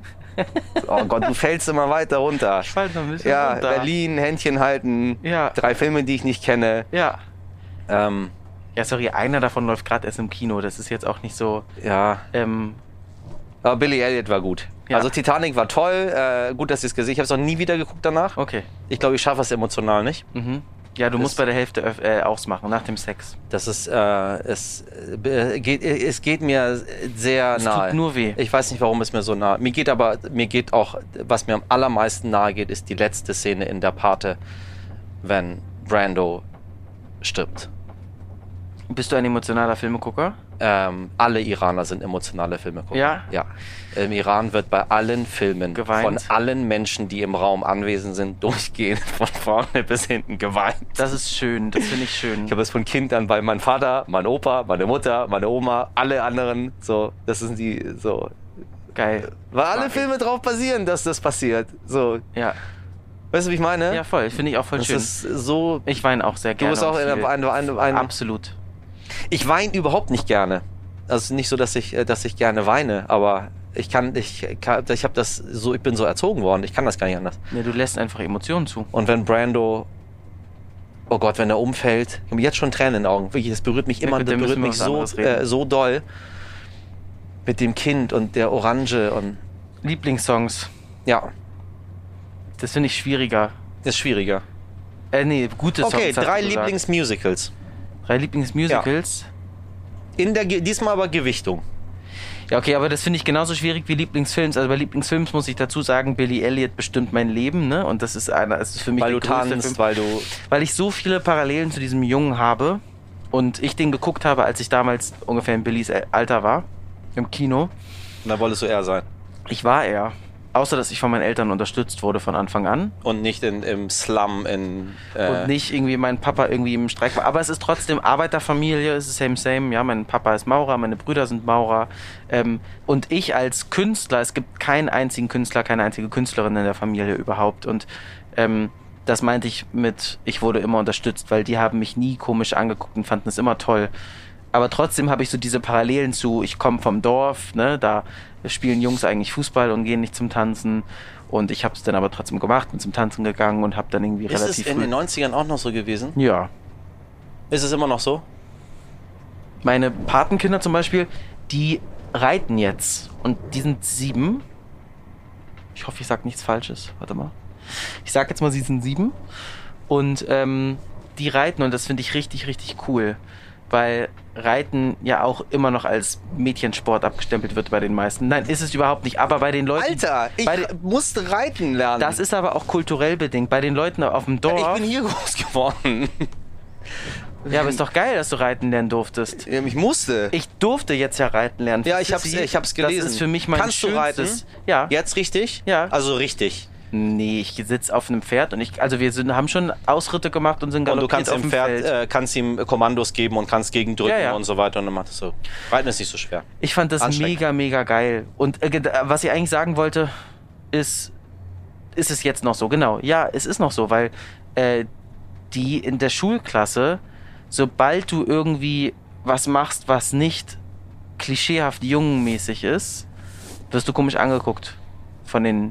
Oh Gott, du fällst immer weiter runter. Ich fall so ein bisschen Ja, runter. Berlin, Händchen halten. Ja. Drei Filme, die ich nicht kenne. Ja. Ähm, Ja, sorry, einer davon läuft gerade erst im Kino. Das ist jetzt auch nicht so. ja. Ähm, Aber Billy Elliot war gut. Ja. Also Titanic war toll. Äh, gut, dass ich es gesehen habe. Ich habe es auch nie wieder geguckt danach. okay. Ich glaube, ich schaffe es emotional nicht. Mhm. Ja, du Das- musst bei der Hälfte öff- äh, ausmachen, nach dem Sex. Das ist, äh, es, äh, geht, es geht mir sehr Es nahe. tut nur weh. Ich weiß nicht, warum es mir so nahe. Mir geht aber, mir geht auch, was mir am allermeisten nahe geht, ist die letzte Szene in der Pate, wenn Brando stirbt. Bist du ein emotionaler Filmegucker? Ähm, alle Iraner sind emotionale Filmegucker. Ja? Ja. Im Iran wird bei allen Filmen Geweint? von allen Menschen, die im Raum anwesend sind, durchgehend von vorne bis hinten geweint. Das ist schön, das finde ich schön. Ich habe es von Kind an bei meinem Vater, mein Opa, meine Mutter, meine Oma, alle anderen, so, das sind die, so, Geil. weil alle Mag ich. Filme drauf basieren, dass das passiert, so, Ja, weißt du, wie ich meine? ja voll, finde ich auch voll das schön. ist so, Ich weine auch sehr du gerne. bist auch und in viel. ein, ein, ein, Absolut. ich weine überhaupt nicht gerne, also nicht so, dass ich, äh, dass ich gerne weine, aber ich kann, ich kann, ich habe das so, ich bin so erzogen worden, ich kann das gar nicht anders. Ja, du lässt einfach Emotionen zu. Und wenn Brando, oh Gott, wenn er umfällt, ich habe jetzt schon Tränen in den Augen. Wirklich, das berührt mich Ja, immer, gut, das dann berührt müssen wir mich was so, anderes reden. äh, so doll. Mit dem Kind und der Orange und Lieblingssongs, ja, das finde ich schwieriger. ist schwieriger. Äh, nee, gute Songs. Okay, hast drei du gesagt. Lieblingsmusicals. Drei Lieblingsmusicals. In der, Ge- diesmal aber Gewichtung. Ja, okay, aber das finde ich genauso schwierig wie Lieblingsfilms. Also bei Lieblingsfilms muss ich dazu sagen, Billy Elliot bestimmt mein Leben, ne? Und das ist einer, das ist für mich Weil du der größte tanzt, Film, weil du, weil ich so viele Parallelen zu diesem Jungen habe und ich den geguckt habe, als ich damals ungefähr in Billys Alter war, im Kino. und da wolltest du eher sein. Ich war er. Außer, dass ich von meinen Eltern unterstützt wurde von Anfang an. Und nicht in, im Slum in, äh, Und nicht irgendwie mein Papa irgendwie im Streik war. Aber es ist trotzdem Arbeiterfamilie, es ist same, same. Ja, mein Papa ist Maurer, meine Brüder sind Maurer. Ähm, und ich als Künstler, es gibt keinen einzigen Künstler, keine einzige Künstlerin in der Familie überhaupt. Und ähm, das meinte ich mit, ich wurde immer unterstützt, weil die haben mich nie komisch angeguckt und fanden es immer toll. Aber trotzdem habe ich so diese Parallelen zu, ich komme vom Dorf, ne, da spielen Jungs eigentlich Fußball und gehen nicht zum Tanzen. Und ich habe es dann aber trotzdem gemacht, bin zum Tanzen gegangen und habe dann irgendwie ist es relativ in früh... den neunzigern auch noch so gewesen? Ja. Ist es immer noch so? Meine Patenkinder zum Beispiel, die reiten jetzt. Und die sind sieben. Ich hoffe, ich sage nichts Falsches. Warte mal. Ich sage jetzt mal, sie sind sieben. Und ähm, die reiten und das finde ich richtig, richtig cool. Weil Reiten ja auch immer noch als Mädchensport abgestempelt wird bei den meisten. Nein, ist es überhaupt nicht. Aber bei den Leuten... Alter, ich bei den, musste reiten lernen. das ist aber auch kulturell bedingt. Bei den Leuten auf dem Dorf... ich bin hier groß geworden. ja, aber ist doch geil, dass du reiten lernen durftest. Ich musste. Ich durfte jetzt ja reiten lernen. Ja, ich hab's, Sissi, ich hab's gelesen. Das ist für mich mein Kannst du reiten? schönstes... Ja. Jetzt richtig? Ja. Also richtig. Nee, ich sitze auf einem Pferd und ich... Also wir sind, haben schon Ausritte gemacht und sind Und du galoppiert kannst auf dem dem Pferd, Feld. äh, kannst ihm Kommandos geben und kannst gegendrücken Ja, ja. und so weiter und dann macht es so. Reiten ist nicht so schwer. Ich fand das anstrengend. mega, mega geil. Und äh, ge- was ich eigentlich sagen wollte, ist... Ist es jetzt noch so? Genau. Ja, es ist noch so, weil äh, die in der Schulklasse, sobald du irgendwie was machst, was nicht klischeehaft jungenmäßig ist, wirst du komisch angeguckt von den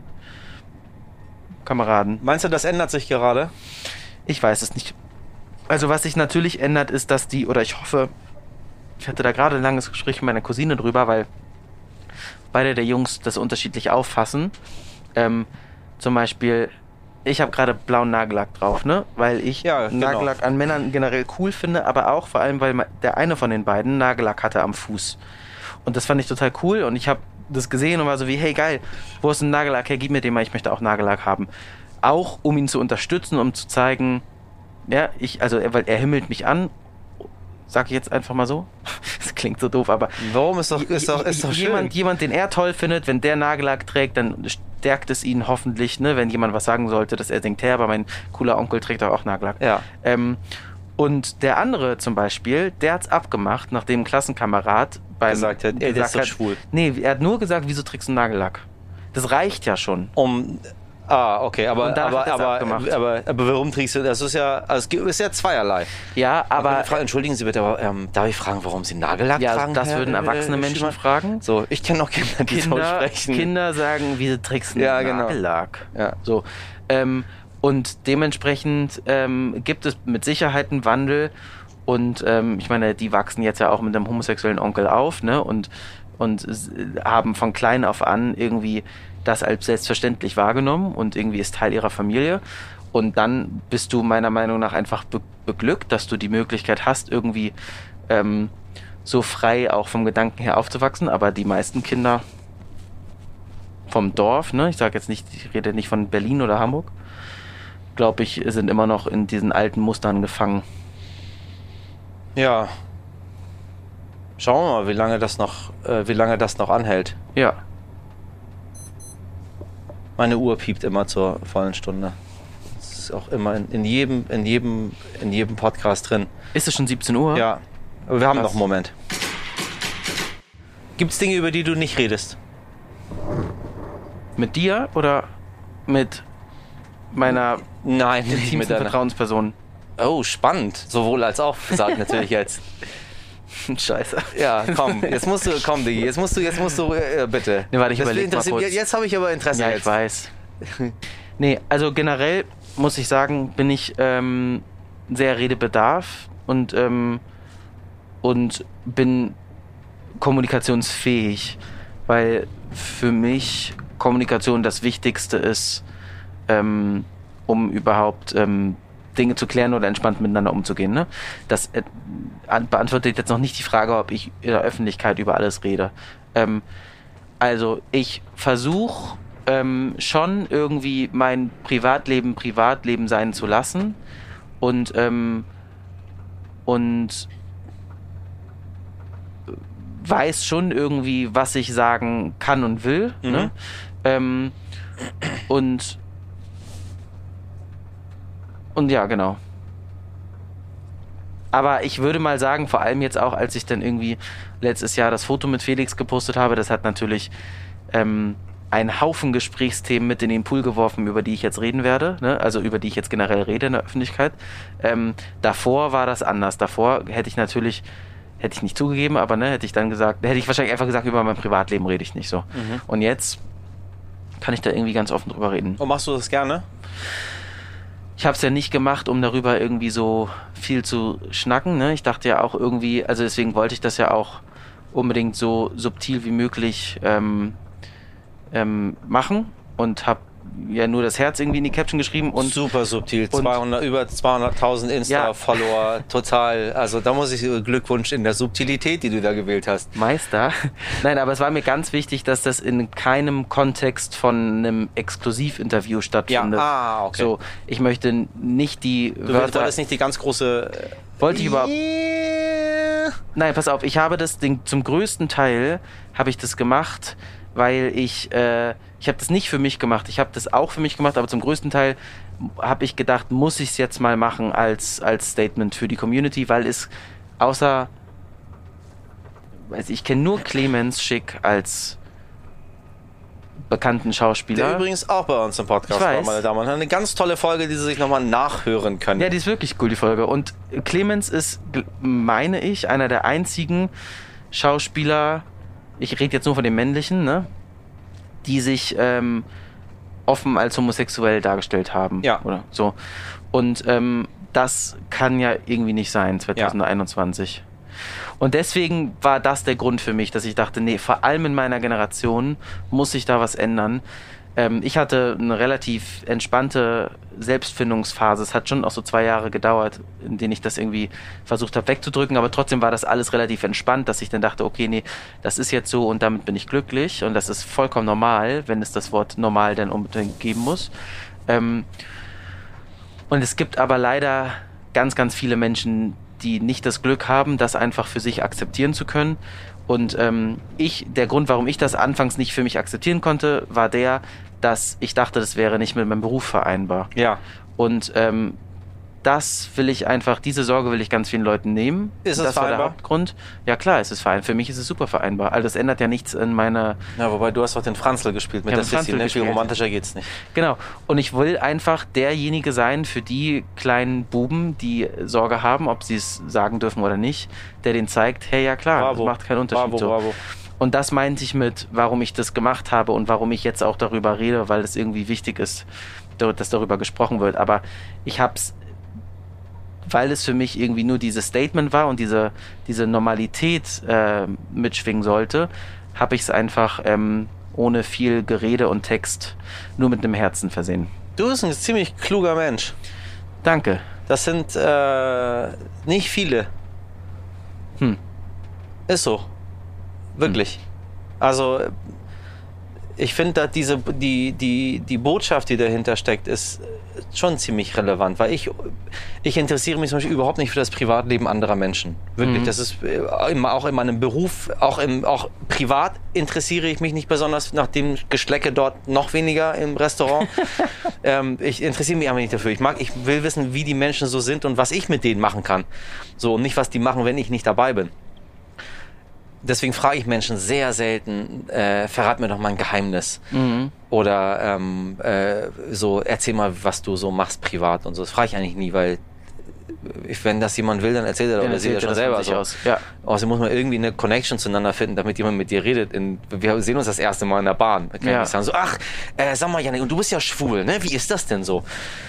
Kameraden. Meinst du, das ändert sich gerade? Ich weiß es nicht. Also was sich natürlich ändert, ist, dass die, oder ich hoffe, ich hatte da gerade ein langes Gespräch mit meiner Cousine drüber, weil beide der Jungs das unterschiedlich auffassen. Ähm, zum Beispiel, ich habe gerade blauen Nagellack drauf, ne? Weil ich Ja, genau. Nagellack an Männern generell cool finde, aber auch vor allem, weil me- der eine von den beiden Nagellack hatte am Fuß. Und das fand ich total cool und ich habe das gesehen und war so wie, hey geil, wo ist ein Nagellack? Hey, gib mir den mal, ich möchte auch Nagellack haben. Auch um ihn zu unterstützen, um zu zeigen, ja, ich, also er, weil er himmelt mich an, sag ich jetzt einfach mal so. Das klingt so doof, aber Warum? Ist doch, ist doch, ist doch schön. jemand, jemand, den er toll findet, wenn der Nagellack trägt, dann stärkt es ihn hoffentlich, ne, wenn jemand was sagen sollte, dass er denkt, hey, aber mein cooler Onkel trägt doch auch Nagellack. Ja. Ähm, Und der andere zum Beispiel, der hat's abgemacht, nachdem ein Klassenkamerad beim Gesagt hat, ey, der ist doch schwul. Nee, er hat nur gesagt, wieso trägst du Nagellack? Das reicht ja schon. Um... Ah, okay, aber, Und danach aber, hat er's aber, abgemacht. aber, aber warum trägst du, das ist ja, also es gibt- ist ja zweierlei. Ja, aber... Fra- Entschuldigen Sie bitte, aber ähm, darf ich fragen, warum Sie Nagellack Ja, tragen? das Herr, würden erwachsene äh, Menschen Schümann? fragen. So, ich kenne noch Kinder, die so Kinder, sprechen. Kinder sagen, wieso trägst du Ja, einen genau. Nagellack? Ja. So, ähm, und dementsprechend ähm, gibt es mit Sicherheit einen Wandel. Und ähm, ich meine, die wachsen jetzt ja auch mit einem homosexuellen Onkel auf, ne? Und, und s- haben von klein auf an irgendwie das als selbstverständlich wahrgenommen und irgendwie ist Teil ihrer Familie. Und dann bist du meiner Meinung nach einfach be beglückt, dass du die Möglichkeit hast, irgendwie ähm, so frei auch vom Gedanken her aufzuwachsen. Aber die meisten Kinder vom Dorf, ne, ich sage jetzt nicht, ich rede nicht von Berlin oder Hamburg, glaube ich, sind immer noch in diesen alten Mustern gefangen. Ja. Schauen wir mal, wie lange das noch, äh, wie lange das noch anhält. Ja. Meine Uhr piept immer zur vollen Stunde. Das ist auch immer in, in jedem, in jedem, in jedem Podcast drin. Ist es schon siebzehn Uhr? Ja. Aber wir haben Krass. noch einen Moment. Gibt es Dinge, über die du nicht redest? Mit dir oder mit meiner Nein, nicht intimsten mit deiner. Vertrauensperson? Oh, spannend. Sowohl als auch, sagt natürlich jetzt. Scheiße. Ja, komm, jetzt musst du, komm, Digi, jetzt musst du, jetzt musst du, äh, bitte. Nee, warte, ich Das überleg mal interessiert- kurz. Jetzt, jetzt habe ich aber Interesse. Ja, jetzt. ich weiß. Nee, also generell muss ich sagen, bin ich ähm, sehr redebedarf und, ähm, und bin kommunikationsfähig, weil für mich Kommunikation das Wichtigste ist, ähm, um überhaupt ähm, Dinge zu klären oder entspannt miteinander umzugehen. Ne? Das äh, an- beantwortet jetzt noch nicht die Frage, ob ich in der Öffentlichkeit über alles rede. Ähm, also ich versuche ähm, schon irgendwie mein Privatleben Privatleben sein zu lassen und ähm, und weiß schon irgendwie, was ich sagen kann und will. Mhm. Ne? Ähm, und und ja, genau. Aber ich würde mal sagen, vor allem jetzt auch, als ich dann irgendwie letztes Jahr das Foto mit Felix gepostet habe, das hat natürlich ähm, einen Haufen Gesprächsthemen mit in den Pool geworfen, über die ich jetzt reden werde, ne? Also über die ich jetzt generell rede in der Öffentlichkeit. Ähm, davor war das anders. Davor hätte ich natürlich, hätte ich nicht zugegeben, aber ne, hätte ich dann gesagt, hätte ich wahrscheinlich einfach gesagt, über mein Privatleben rede ich nicht so. Mhm. Und jetzt kann ich da irgendwie ganz offen drüber reden. Und machst du das gerne? Ich habe es ja nicht gemacht, um darüber irgendwie so viel zu schnacken. Ne? Ich dachte ja auch irgendwie, also deswegen wollte ich das ja auch unbedingt so subtil wie möglich ähm, ähm, machen und habe ja nur das Herz irgendwie in die Caption geschrieben und Super subtil, und- zweihundert, über zweihunderttausend Insta-Follower, total. Also da muss ich Glückwunsch in der Subtilität, die du da gewählt hast. Meister. Nein, aber es war mir ganz wichtig, dass das in keinem Kontext von einem Exklusivinterview stattfindet. ah, okay. So, ich möchte nicht die Du Wörter. wolltest nicht die ganz große... äh, Wollte ich überhaupt. Yeah. Nein, pass auf, ich habe das Ding zum größten Teil habe ich das gemacht, weil ich äh, ich habe das nicht für mich gemacht. Ich habe das auch für mich gemacht, aber zum größten Teil habe ich gedacht, muss ich es jetzt mal machen als als Statement für die Community, weil es außer weiß ich kenne nur Clemens Schick als bekannten Schauspieler. Der übrigens auch bei uns im Podcast Ich war, weiß. meine Damen und Herren. Eine ganz tolle Folge, die Sie sich nochmal nachhören können. Ja, die ist wirklich cool, die Folge. Und Clemens ist, gl- meine ich, einer der einzigen Schauspieler, ich rede jetzt nur von den männlichen, ne, die sich ähm, offen als homosexuell dargestellt haben. Ja. Oder so. Und ähm, das kann ja irgendwie nicht sein, zwanzig einundzwanzig. Und deswegen war das der Grund für mich, dass ich dachte, nee, vor allem in meiner Generation muss sich da was ändern. Ähm, ich hatte eine relativ entspannte Selbstfindungsphase. Es hat schon auch so zwei Jahre gedauert, in denen ich das irgendwie versucht habe wegzudrücken, aber trotzdem war das alles relativ entspannt, dass ich dann dachte, okay, nee, das ist jetzt so und damit bin ich glücklich und das ist vollkommen normal, wenn es das Wort normal dann unbedingt geben muss. Ähm, und es gibt aber leider ganz, ganz viele Menschen, die nicht das Glück haben, das einfach für sich akzeptieren zu können. Und ähm, ich, der Grund, warum ich das anfangs nicht für mich akzeptieren konnte, war der, dass ich dachte, das wäre nicht mit meinem Beruf vereinbar. Ja. Und ähm, das will ich einfach, diese Sorge will ich ganz vielen Leuten nehmen. Ist es das war der vereinbar? Hauptgrund. Ja klar, es ist vereinbar. Für mich ist es super vereinbar. Also das ändert ja nichts in meiner... Ja, wobei du hast doch den Franzl gespielt mit Ich der hab den Sissi, Franzl ne? Viel gespielt. romantischer geht's nicht. Genau. Und ich will einfach derjenige sein für die kleinen Buben, die Sorge haben, ob sie es sagen dürfen oder nicht, der denen zeigt, hey, ja klar, Bravo. das macht keinen Unterschied. Bravo, so. bravo. Und das meinte ich mit, warum ich das gemacht habe und warum ich jetzt auch darüber rede, weil es irgendwie wichtig ist, dass darüber gesprochen wird. Aber ich habe es, weil es für mich irgendwie nur dieses Statement war und diese, diese Normalität äh, mitschwingen sollte, habe ich es einfach ähm, ohne viel Gerede und Text nur mit einem Herzen versehen. Du bist ein ziemlich kluger Mensch. Danke. Das sind äh, nicht viele. Hm. Ist so. Wirklich. Also ich finde, diese die die die Botschaft, die dahinter steckt, ist schon ziemlich relevant, weil ich ich interessiere mich zum Beispiel überhaupt nicht für das Privatleben anderer Menschen. Wirklich, Mhm. das ist äh, immer auch in meinem Beruf, auch im auch privat interessiere ich mich nicht besonders nach dem Geschlecke dort, noch weniger im Restaurant. ähm, ich interessiere mich einfach nicht dafür. Ich mag, ich will wissen, wie die Menschen so sind und was ich mit denen machen kann. So, und nicht was die machen, wenn ich nicht dabei bin. Deswegen frage ich Menschen sehr selten, äh, verrat mir doch mal ein Geheimnis. Mhm. Oder ähm, äh, so, erzähl mal, was du so machst privat und so. Das frage ich eigentlich nie, weil ich, wenn das jemand will, dann erzählt er Dann oder sieht er erzählt schon er das von selber sich so. aus. Ja. Außerdem muss man irgendwie eine Connection zueinander finden, damit jemand mit dir redet. In, wir sehen uns das erste Mal in der Bahn. Da kann Ja. ich nicht sagen so, ach, äh, sag mal, Janik, und du bist ja schwul, ne? Wie ist das denn so?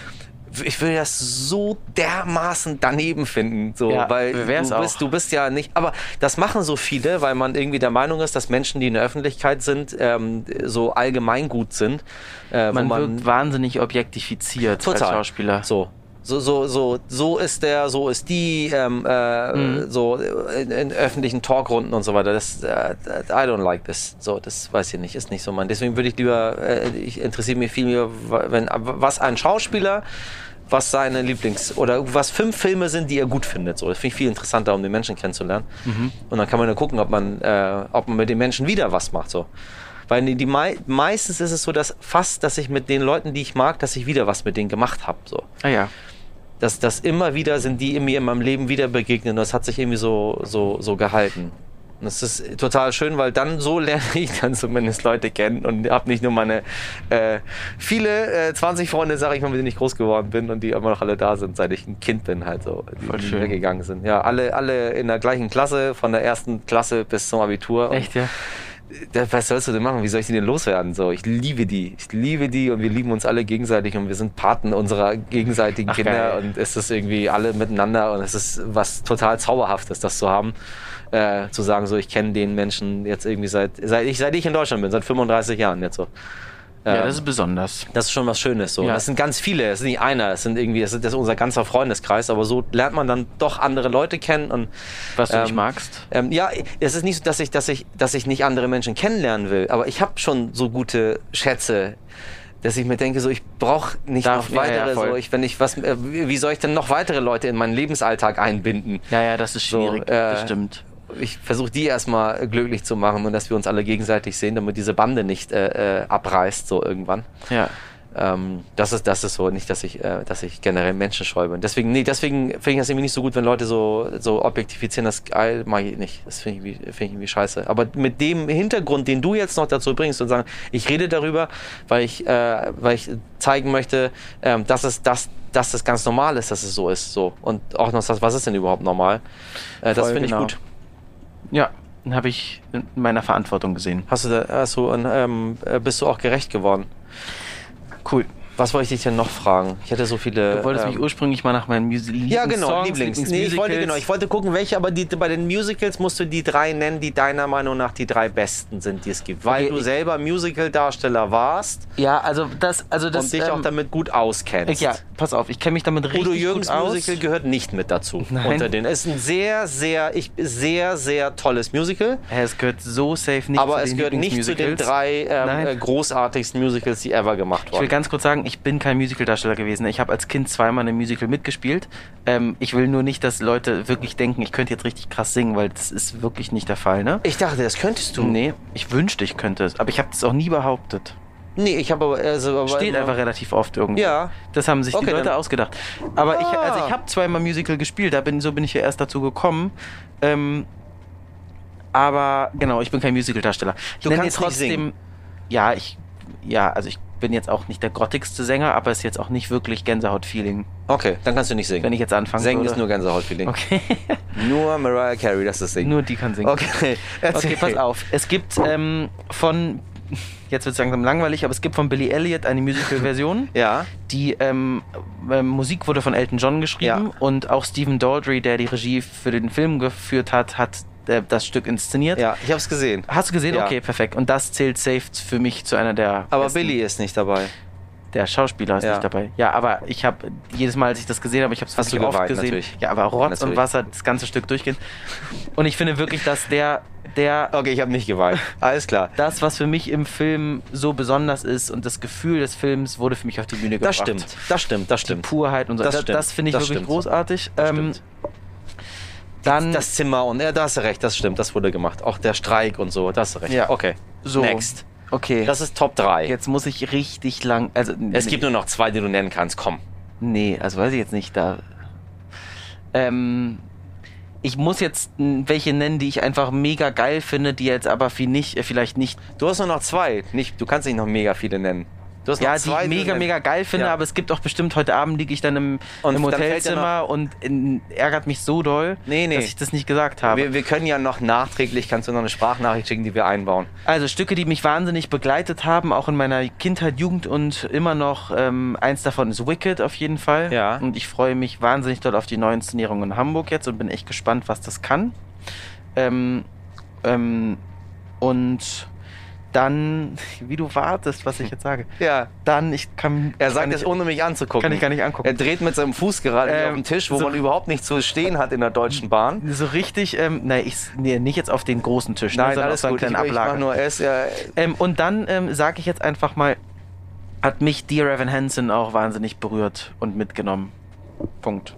Ich würde das so dermaßen daneben finden, so, Ja, weil du wär's bist, auch. du bist ja nicht, aber das machen so viele, weil man irgendwie der Meinung ist, dass Menschen, die in der Öffentlichkeit sind, ähm, so allgemeingut sind. Äh, wo Man, man wirkt wahnsinnig objektifiziert Total. als Schauspieler. so. So, so, so, so ist der, so ist die, ähm, äh, Mhm. so in, in öffentlichen Talkrunden und so weiter. Das, äh, I don't like this. So, das weiß ich nicht, ist nicht so mein. Deswegen würde ich lieber, äh, ich interessiere mich viel mehr, wenn, was ein Schauspieler, was seine Lieblings- oder was fünf Filme sind, die er gut findet. So, das finde ich viel interessanter, um den Menschen kennenzulernen. Mhm. Und dann kann man dann gucken, ob man, äh, ob man mit den Menschen wieder was macht. So. Weil die, die mei meistens ist es so, dass fast, dass ich mit den Leuten, die ich mag, dass ich wieder was mit denen gemacht habe. So. Ah ja. Dass das immer wieder sind, die mir in meinem Leben wieder begegnen. Das hat sich irgendwie so, so, so gehalten. Und das ist total schön, weil dann so lerne ich dann zumindest Leute kennen und habe nicht nur meine äh, viele äh, zwanzig Freunde, sage ich mal, mit denen ich groß geworden bin und die immer noch alle da sind, seit ich ein Kind bin, halt so, die, Voll die schön. weggegangen sind. Ja, alle, alle in der gleichen Klasse, von der ersten Klasse bis zum Abitur. Echt, ja? Und was sollst du denn machen? Wie soll ich die denn loswerden? So, ich liebe die. Ich liebe die und wir lieben uns alle gegenseitig und wir sind Paten unserer gegenseitigen Ach, Kinder geil. und es ist irgendwie alle miteinander und es ist was total Zauberhaftes, das zu haben. Äh, zu sagen, so, ich kenne den Menschen jetzt irgendwie seit, seit ich, seit ich in Deutschland bin, seit fünfunddreißig Jahren jetzt so. Ja, Ähm, das ist besonders. das ist schon was Schönes. So. Ja. Das sind ganz viele, es ist nicht einer, es sind irgendwie, es ist, das ist unser ganzer Freundeskreis, aber so lernt man dann doch andere Leute kennen und Was du nicht ähm, magst. ähm, ja, es ist nicht so, dass ich, dass ich, dass ich nicht andere Menschen kennenlernen will, aber ich habe schon so gute Schätze, dass ich mir denke, so ich brauche nicht Darf- noch ja, ja, weitere, voll. so ich, wenn ich was, äh, wie soll ich denn noch weitere Leute in meinen Lebensalltag einbinden? Ja, ja, das ist So, schwierig. äh, das stimmt. Ich versuche die erstmal glücklich zu machen und dass wir uns alle gegenseitig sehen, damit diese Bande nicht äh, äh, abreißt so irgendwann. Ja. Ähm, das ist, das ist so, nicht, dass ich, äh, dass ich generell menschenscheu bin. Deswegen, nee, deswegen finde ich das irgendwie nicht so gut, wenn Leute so, so objektifizieren, das geil, mag ich nicht. Das finde ich, irgendwie- finde ich irgendwie scheiße. Aber mit dem Hintergrund, den du jetzt noch dazu bringst und sagen, ich rede darüber, weil ich, äh, weil ich zeigen möchte, ähm, dass es das, dass es ganz normal ist, dass es so ist, so. Und auch noch das, was ist denn überhaupt normal? Äh, das Voll finde ich genau. gut. Ja, dann habe ich in meiner Verantwortung gesehen. Hast du da, hast du, ähm, äh, bist du auch gerecht geworden? Cool. Was wollte ich dich denn noch fragen? Ich hätte so viele. Du wolltest ähm, mich ursprünglich mal nach meinen Mus Ja, genau, Songs, Lieblings. Nee, ich wollte, genau, ich wollte gucken, welche, aber die, bei den Musicals musst du die drei nennen, die deiner Meinung nach die drei besten sind, die es gibt. Weil Okay, du ich- selber Musical-Darsteller warst Ja, also das, also das. und dich ähm, auch damit gut auskennst. Ja, pass auf, ich kenne mich damit richtig Udo Jürgens gut aus. Musical gehört nicht mit dazu. Nein. Unter den. Es ist ein sehr, sehr, ich, sehr, sehr tolles Musical, Ja, es gehört so safe nicht aber zu es den gehört nicht zu den Lieblingsmusicals. drei ähm, Nein. äh, großartigsten Musicals, die ever gemacht Ich will wurden. ganz kurz sagen, ich bin kein Musicaldarsteller gewesen. Ich habe als Kind zweimal in einem Musical mitgespielt. Ähm, ich will nur nicht, dass Leute wirklich denken, ich könnte jetzt richtig krass singen, weil das ist wirklich nicht der Fall, ne? Ich dachte, das könntest du. Nee, ich wünschte, ich könnte es, aber ich habe das auch nie behauptet. Nee, ich habe aber... Also, aber Steht immer, einfach relativ oft irgendwo. Ja. Das haben sich Okay, die Leute dann- ausgedacht. Aber ich, Ah. also ich habe zweimal Musical gespielt, da bin, so bin ich ja erst dazu gekommen. Ähm, aber genau, ich bin kein Musical-Darsteller. Ich Du nenne kannst jetzt nicht singen. Ja, ich, ja, also ich bin jetzt auch nicht der grottigste Sänger, aber es ist jetzt auch nicht wirklich Gänsehaut-Feeling, Okay, dann kannst du nicht singen. wenn ich jetzt anfangen Singen würde. ist nur Gänsehautfeeling. Okay, Nur Mariah Carey, das ist Singen. nur die kann singen. Okay, erzähl. Okay, pass auf. Es gibt ähm, von, jetzt wird es langsam langweilig, aber es gibt von Billy Elliot eine Musical-Version. Ja, Die ähm, äh, Musik wurde von Elton John geschrieben Ja. und auch Stephen Daldry, der die Regie für den Film geführt hat, hat äh, das Stück inszeniert. ja, ich habe es gesehen. Hast du gesehen? Ja. Okay, perfekt. Und das zählt safe für mich zu einer der Aber besten. Billy ist nicht dabei. Der Schauspieler ist Ja. nicht dabei. Ja, aber ich habe jedes Mal, als ich das gesehen habe, ich habe es Hast wirklich du oft geweint, gesehen. natürlich. Ja, aber Rotz Natürlich. und Wasser, das ganze Stück durchgehend. Und ich finde wirklich, dass der, der Okay, ich habe nicht geweint. Alles klar. das, was für mich im Film so besonders ist und das Gefühl des Films wurde für mich auf die Bühne gebracht. Das stimmt, das stimmt, das Die stimmt. Purheit und so. Das Das, stimmt. das finde ich Das wirklich stimmt. großartig. Das Ähm, stimmt. dann Das Zimmer und ja, da hast du recht, das stimmt, das wurde gemacht. Auch der Streik und so, da hast du recht. Ja. Okay, so. next. Okay. Das ist Top drei. Jetzt muss ich richtig lang. Also, Es nee, gibt nur noch zwei, die du nennen kannst, komm. Nee, also weiß ich jetzt nicht. Da. Ähm. Ich muss jetzt m, welche nennen, die ich einfach mega geil finde, die jetzt aber viel nicht, äh, vielleicht nicht. Du hast nur noch zwei, nicht, du kannst nicht noch mega viele nennen. Du hast Ja, noch die zwei, ich du mega, nennen- mega geil finde, Ja. aber es gibt auch bestimmt, heute Abend liege ich dann im, Und im dann fällt dir Hotelzimmer und in, ärgert mich so doll, Nee, nee. dass ich das nicht gesagt habe. Wir, wir können ja noch nachträglich, kannst du noch eine Sprachnachricht schicken, die wir einbauen. Also Stücke, die mich wahnsinnig begleitet haben, auch in meiner Kindheit, Jugend und immer noch. Ähm, eins davon ist Wicked auf jeden Fall. Ja. Und ich freue mich wahnsinnig doll auf die neue Inszenierung in Hamburg jetzt und bin echt gespannt, was das kann. Ähm, ähm, und dann, wie du wartest, was ich jetzt sage. Ja, Dann, ich kann. er sagt kann es ich, ohne mich anzugucken. Kann ich gar nicht angucken. Er dreht mit seinem Fuß gerade Ähm, auf den Tisch, wo so- man überhaupt nichts zu stehen hat in der Deutschen Bahn. So richtig, ähm, nein, ich, nee, nicht jetzt auf den großen Tisch, ne, Nein, sondern alles auf so gut. einen Ich, kleinen ich mach Ablage. nur es. Ja, Ähm, und dann ähm, sage ich jetzt einfach mal, hat mich Dear Evan Hansen auch wahnsinnig berührt und mitgenommen. Punkt.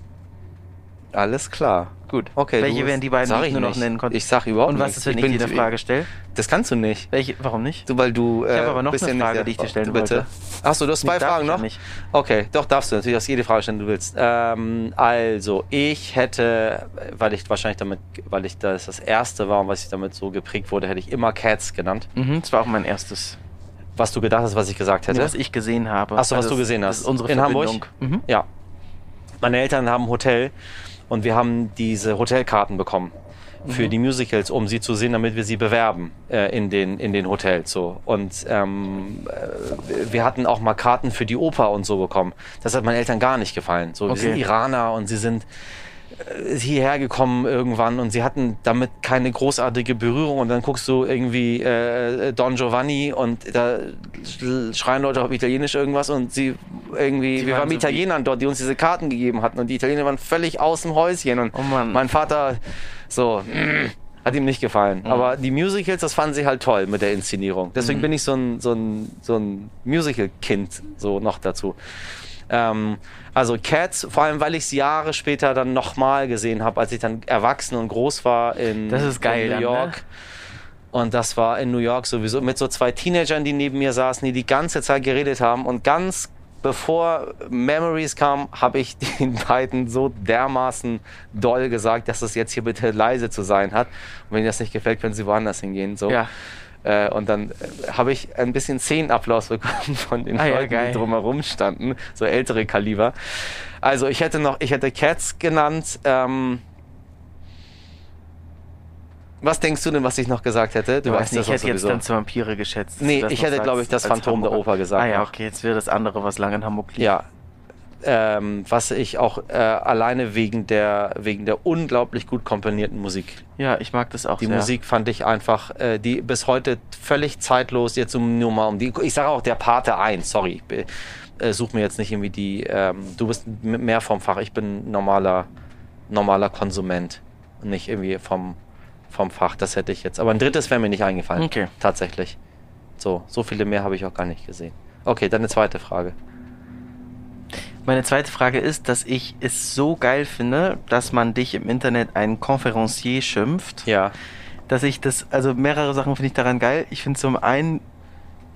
alles klar. Gut. Okay, Welche du- wären die beiden, sag die ich ich nur noch nicht. nennen konnte? Ich sag überhaupt Und was nichts. ist, wenn Ich ich, bin- dir eine Frage stelle? Das kannst du nicht. Welche? Warum nicht? Du, weil du. Ich äh, habe aber noch bist eine ja Frage, nicht die ich dir stellen bitte. wollte. Achso, du hast zwei Nee, darf Fragen ich ja noch? nicht. Okay, doch darfst du natürlich. Du hast jede Frage stellen, die du willst. Ähm, also, ich hätte, weil ich wahrscheinlich damit, weil ich das das erste war und was ich damit so geprägt wurde, hätte ich immer Cats genannt. Mhm, das war auch mein erstes, Was du gedacht hast, was ich gesagt hätte. was ich gesehen habe. Achso, was Also du gesehen das hast. ist unsere In Hamburg? Verbindung. Mhm. Ja. Meine Eltern haben ein Hotel und wir haben diese Hotelkarten bekommen für Mhm. die Musicals, um sie zu sehen, damit wir sie bewerben äh, in, den, in den Hotels. So. Und ähm, äh, wir hatten auch mal Karten für die Oper und so bekommen. Das hat meinen Eltern gar nicht gefallen. So, Okay. Wir sind Iraner und sie sind äh, hierher gekommen irgendwann und sie hatten damit keine großartige Berührung und dann guckst du irgendwie äh, Don Giovanni und da schreien Leute auf Italienisch irgendwas und sie irgendwie, Die wir waren waren mit so wie- Italienern dort, die uns diese Karten gegeben hatten und die Italiener waren völlig aus dem Häuschen und Oh Mann. mein Vater so, mm, hat ihm nicht gefallen. Mhm. Aber die Musicals, das fanden sie halt toll mit der Inszenierung. Deswegen Mhm. bin ich so ein, so ein, so ein Musical-Kind so noch dazu. Ähm, also Cats, vor allem weil ich es Jahre später dann nochmal gesehen habe, als ich dann erwachsen und groß war in, Das ist geil in New dann, York. ne? Und das war in New York sowieso mit so zwei Teenagern, die neben mir saßen, die die ganze Zeit geredet haben. Und ganz bevor Memories kam, habe ich den beiden so dermaßen doll gesagt, dass es jetzt hier bitte leise zu sein hat. Und wenn ihnen das nicht gefällt, können sie woanders hingehen. So. Ja. Äh, und dann äh, habe ich ein bisschen Szenenapplaus bekommen von den Ah ja, Leuten, geil. die drumherum standen, so ältere Kaliber. Also ich hätte noch, ich hätte Cats genannt. Ähm, was denkst du denn, was ich noch gesagt hätte? Du Ich weiß weißt nicht, das ich auch hätte jetzt sowieso. dann zu Vampire geschätzt. dass Nee, du das ich noch hätte, sagst glaube ich, das als Phantom der Hamburger. Oper gesagt. Ah ja, noch. okay, jetzt wäre das andere, was lange in Hamburg liegt. Ja. Ähm, was ich auch äh, alleine wegen der, wegen der unglaublich gut komponierten Musik. Ja, ich mag das auch Die sehr. Musik fand ich einfach, äh, die bis heute völlig zeitlos, jetzt um, nur mal um die, ich sage auch der Pate eins, sorry, ich äh, such mir jetzt nicht irgendwie die, ähm, du bist m- mehr vom Fach, ich bin normaler, normaler Konsument und nicht irgendwie vom, vom Fach, das hätte ich jetzt, aber ein drittes wäre mir nicht eingefallen, Okay. tatsächlich. So, so viele mehr habe ich auch gar nicht gesehen. Okay, dann eine zweite Frage. Meine zweite Frage ist, dass ich es so geil finde, dass man dich im Internet einen Conferencier schimpft. Ja. Dass ich das, also mehrere Sachen finde ich daran geil. Ich finde zum einen,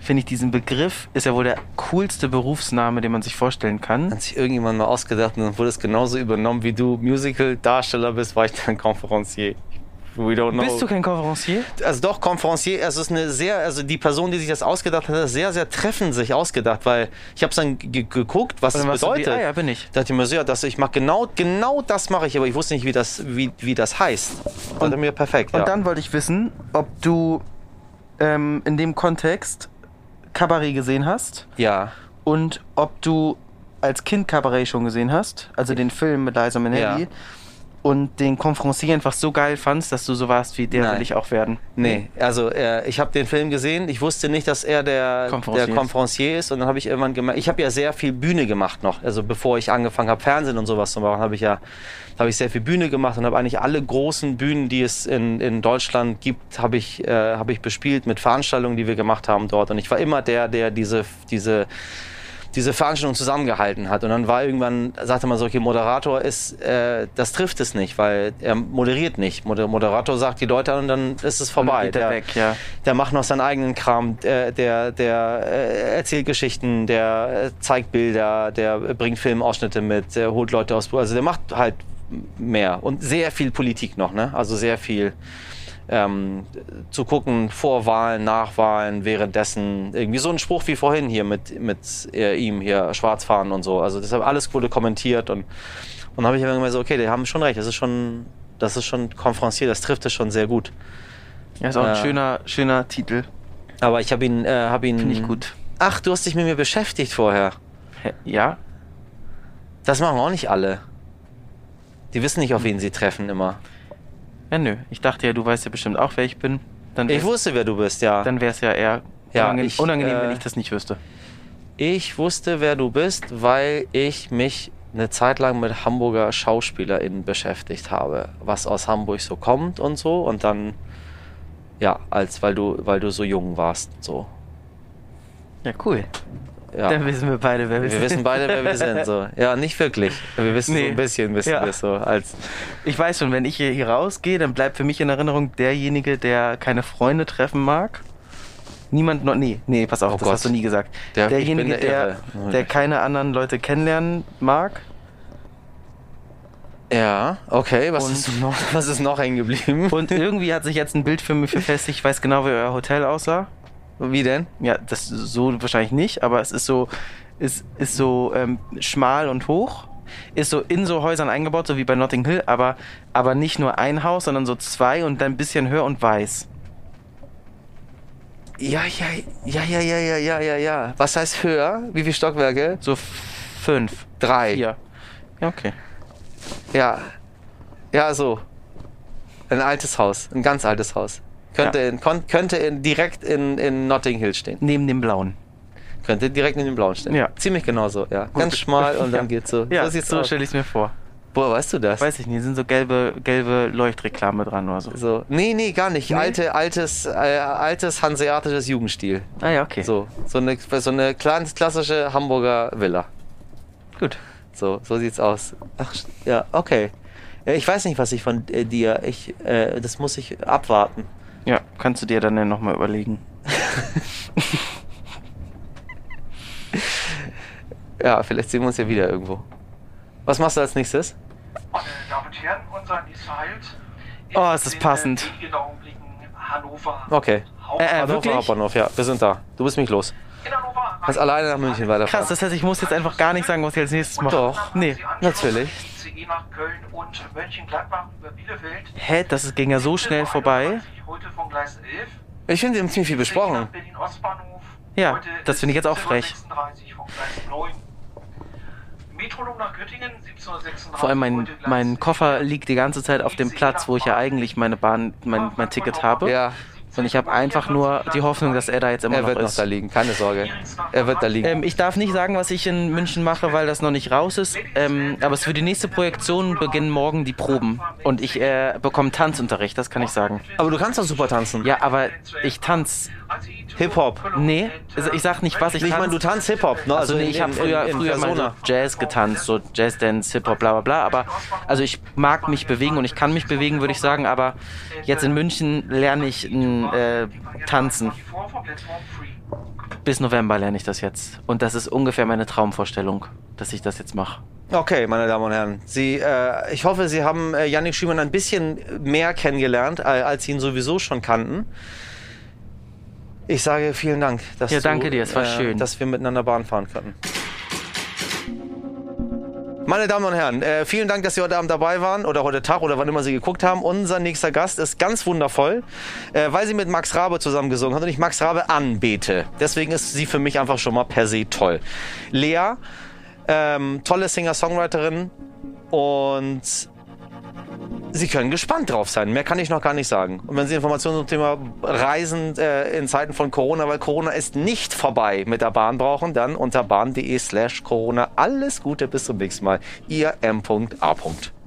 finde ich diesen Begriff, ist ja wohl der coolste Berufsname, den man sich vorstellen kann. Hat sich irgendjemand mal ausgedacht und dann wurde es genauso übernommen, wie du Musical-Darsteller bist, war ich dann Konferencier. We don't know. Bist du kein Konferencier? Also doch, Konferencier, also es ist eine sehr, also die Person, die sich das ausgedacht hat, hat das sehr, sehr treffend sich ausgedacht, weil ich habe dann ge- geguckt, was Oder es warst du bedeutet. wie- ah ja, bin ich. Da dachte ich mir so, ja, das, ich mach genau, genau das mache ich, aber ich wusste nicht, wie das, wie, wie das heißt. Da dachte ich mir, perfekt, Und ja. dann wollte ich wissen, ob du ähm, in dem Kontext Cabaret gesehen hast Ja, und ob du als Kind Cabaret schon gesehen hast, also den Film mit Liza Minnelli, Ja. und den Konferencier einfach so geil fandst, dass du so warst wie der Nein. will ich auch werden. nee, also äh, ich habe den Film gesehen, ich wusste nicht, dass er der Konferencier der ist. Konferencier ist und dann habe ich irgendwann gemerkt, ich habe ja sehr viel Bühne gemacht noch, also bevor ich angefangen habe, Fernsehen und sowas zu machen, habe ich ja habe ich sehr viel Bühne gemacht und habe eigentlich alle großen Bühnen, die es in, in Deutschland gibt, habe ich, äh, habe ich bespielt mit Veranstaltungen, die wir gemacht haben dort und ich war immer der, der diese, diese diese Veranstaltung zusammengehalten hat. Und dann war irgendwann, sagte man so, okay, Moderator ist, äh, das trifft es nicht, weil er moderiert nicht. Moder- Moderator sagt die Leute an und dann ist es vorbei. Und dann geht er der, weg, ja. der macht noch seinen eigenen Kram, der, der, der äh, erzählt Geschichten, der äh, zeigt Bilder, der bringt Filmausschnitte mit, der holt Leute aus, also der macht halt mehr und sehr viel Politik noch, ne? Also sehr viel Ähm, zu gucken, vor Wahlen, nach Wahlen, währenddessen, irgendwie so ein Spruch wie vorhin hier mit, mit äh, ihm hier, Schwarzfahren und so. Also deshalb alles wurde kommentiert und, und dann habe ich immer gesagt, so, okay, die haben schon recht, das ist schon, das ist schon Konferencier, das trifft es schon sehr gut. Ja, ist auch ein Äh, schöner, schöner Titel. Aber ich habe ihn, äh, habe ihn... Finde ich gut. Ach, du hast dich mit mir beschäftigt vorher. Hä, Ja? Das machen auch nicht alle. Die wissen nicht, auf wen sie treffen immer. Ja, nö. Ich dachte ja, du weißt ja bestimmt auch, wer ich bin. Dann Ich wär's, wusste, wer du bist, ja. dann wäre es ja eher Ja, unangenehm, ich, unangenehm äh, wenn ich das nicht wüsste. Ich wusste, wer du bist, weil ich mich eine Zeit lang mit Hamburger SchauspielerInnen beschäftigt habe, was aus Hamburg so kommt und so. Und dann, ja, als weil du, weil du so jung warst, so. Ja, cool. Ja. Dann wissen wir beide, wer wir sind. Wir wissen beide, wer wir sind, so. Ja, nicht wirklich. Wir wissen Nee. so ein bisschen, wissen Ja. wir so. Als Ich weiß schon, wenn ich hier, hier rausgehe, dann bleibt für mich in Erinnerung derjenige, der keine Freunde treffen mag. Niemand noch. Nee, nee, pass auf, Oh das Gott. hast du nie gesagt. Der- ich Derjenige, bin der der, Irre. der keine anderen Leute kennenlernen mag. ja, okay, was Und ist noch- was ist noch hängen geblieben? Und irgendwie hat sich jetzt ein Bild für mich verfestigt. Ich weiß genau, wie euer Hotel aussah. Wie denn? Ja, das so wahrscheinlich nicht, aber es ist so, ist, ist so ähm, schmal und hoch. Ist so in so Häusern eingebaut, so wie bei Notting Hill, aber, aber nicht nur ein Haus, sondern so zwei und dann ein bisschen höher und weiß. Ja, ja, ja, ja, ja, ja, ja, ja, ja. Was heißt höher? Wie viele Stockwerke? So f- fünf. Drei. Vier. Ja, okay. Ja. Ja, so. Ein altes Haus. Ein ganz altes Haus. Könnte, Ja. in, kon, könnte in, direkt in, in Notting Hill stehen. Neben dem blauen. Könnte direkt in den blauen stehen. Ja. Ziemlich genau so, ja. Ganz schmal und dann Ja. geht's so. Ja, so sieht's so aus. stelle ich es mir vor. Woher weißt du das? Weiß ich nicht, sind so gelbe, gelbe Leuchtreklame dran oder so. So. Nee, nee, gar nicht. Nee? Alte, altes, äh, altes hanseatisches Jugendstil. Ah ja, okay. So. So eine, so eine kleine, klassische Hamburger Villa. Gut. So, so sieht's aus. Ach, ja, okay. Ja, ich weiß nicht, was ich von äh, dir. Ich, äh, das muss ich abwarten. Ja, kannst du dir dann ja nochmal überlegen. Ja, vielleicht sehen wir uns ja wieder irgendwo. Was machst du als nächstes? Meine Damen und Herren, unser nächster Halt Oh, es ist in, passend. äh, wenigen Augenblicken Hannover. Okay. Hauptbahnhof. Äh, äh, Hannover wirklich? Hauptbahnhof, ja. Wir sind da. Du bist mich los. In Hannover Kannst alleine nach München weiterfahren. Krass, das heißt, ich muss jetzt einfach gar nicht sagen, was ich als nächstes mache. Doch. Nee. natürlich. I C E nach Köln und Mönchengladbach über Bielefeld. Hä, das ist- ging ja so schnell vorbei. Heute von Gleis elf. Ich finde, wir haben ziemlich viel besprochen. Berlin Ostbahnhof. Ja, Heute das finde ich jetzt auch siebzehn Uhr frech. sechsunddreißig von Gleis neun. Metro nach Göttingen, siebzehn Uhr sechsunddreißig. Vor allem mein, heute Gleis mein elf. Koffer liegt die ganze Zeit auf dem Platz, wo ich ja eigentlich meine Bahn, mein, mein Ticket habe. Ja, Und ich habe einfach nur die Hoffnung, dass er da jetzt immer er noch wird noch ist. da liegen. Keine Sorge. Er wird da liegen. Ähm, ich darf nicht sagen, was ich in München mache, weil das noch nicht raus ist. Ähm, aber es für die nächste Projektion beginnen morgen die Proben. Und ich äh, bekomme Tanzunterricht, das kann ich sagen. Aber du kannst doch super tanzen. Ja, aber ich tanze. Hip-Hop. Nee, also ich sag nicht, was ich Ich meine, tanze. du tanzt Hip-Hop, ne? Also nee, in- ich habe in- früher, in früher mal so Persona. Jazz getanzt, so Jazz-Dance, Hip-Hop, bla bla bla. Aber also ich mag mich bewegen und ich kann mich bewegen, würde ich sagen. Aber jetzt in München lerne ich äh, tanzen. Die Vorform Platform Free. Bis November lerne ich das jetzt. Und das ist ungefähr meine Traumvorstellung, dass ich das jetzt mache. Okay, meine Damen und Herren. Sie, äh, ich hoffe, Sie haben äh, Yannick Schümann ein bisschen mehr kennengelernt, äh, als Sie ihn sowieso schon kannten. Ich sage vielen Dank, dass, Ja, danke du, dir, es war äh, schön. dass wir miteinander Bahn fahren konnten. Meine Damen und Herren, äh, vielen Dank, dass Sie heute Abend dabei waren oder heute Tag oder wann immer Sie geguckt haben. Unser nächster Gast ist ganz wundervoll, äh, weil sie mit Max Rabe zusammen gesungen hat und ich Max Rabe anbete. Deswegen ist sie für mich einfach schon mal per se toll. Lea, ähm, tolle Singer-Songwriterin und Sie können gespannt drauf sein. Mehr kann ich noch gar nicht sagen. Und wenn Sie Informationen zum Thema Reisen äh, in Zeiten von Corona, weil Corona ist nicht vorbei, mit der Bahn brauchen, dann unter bahn.de slash Corona. Alles Gute, bis zum nächsten Mal. Ihr M.A.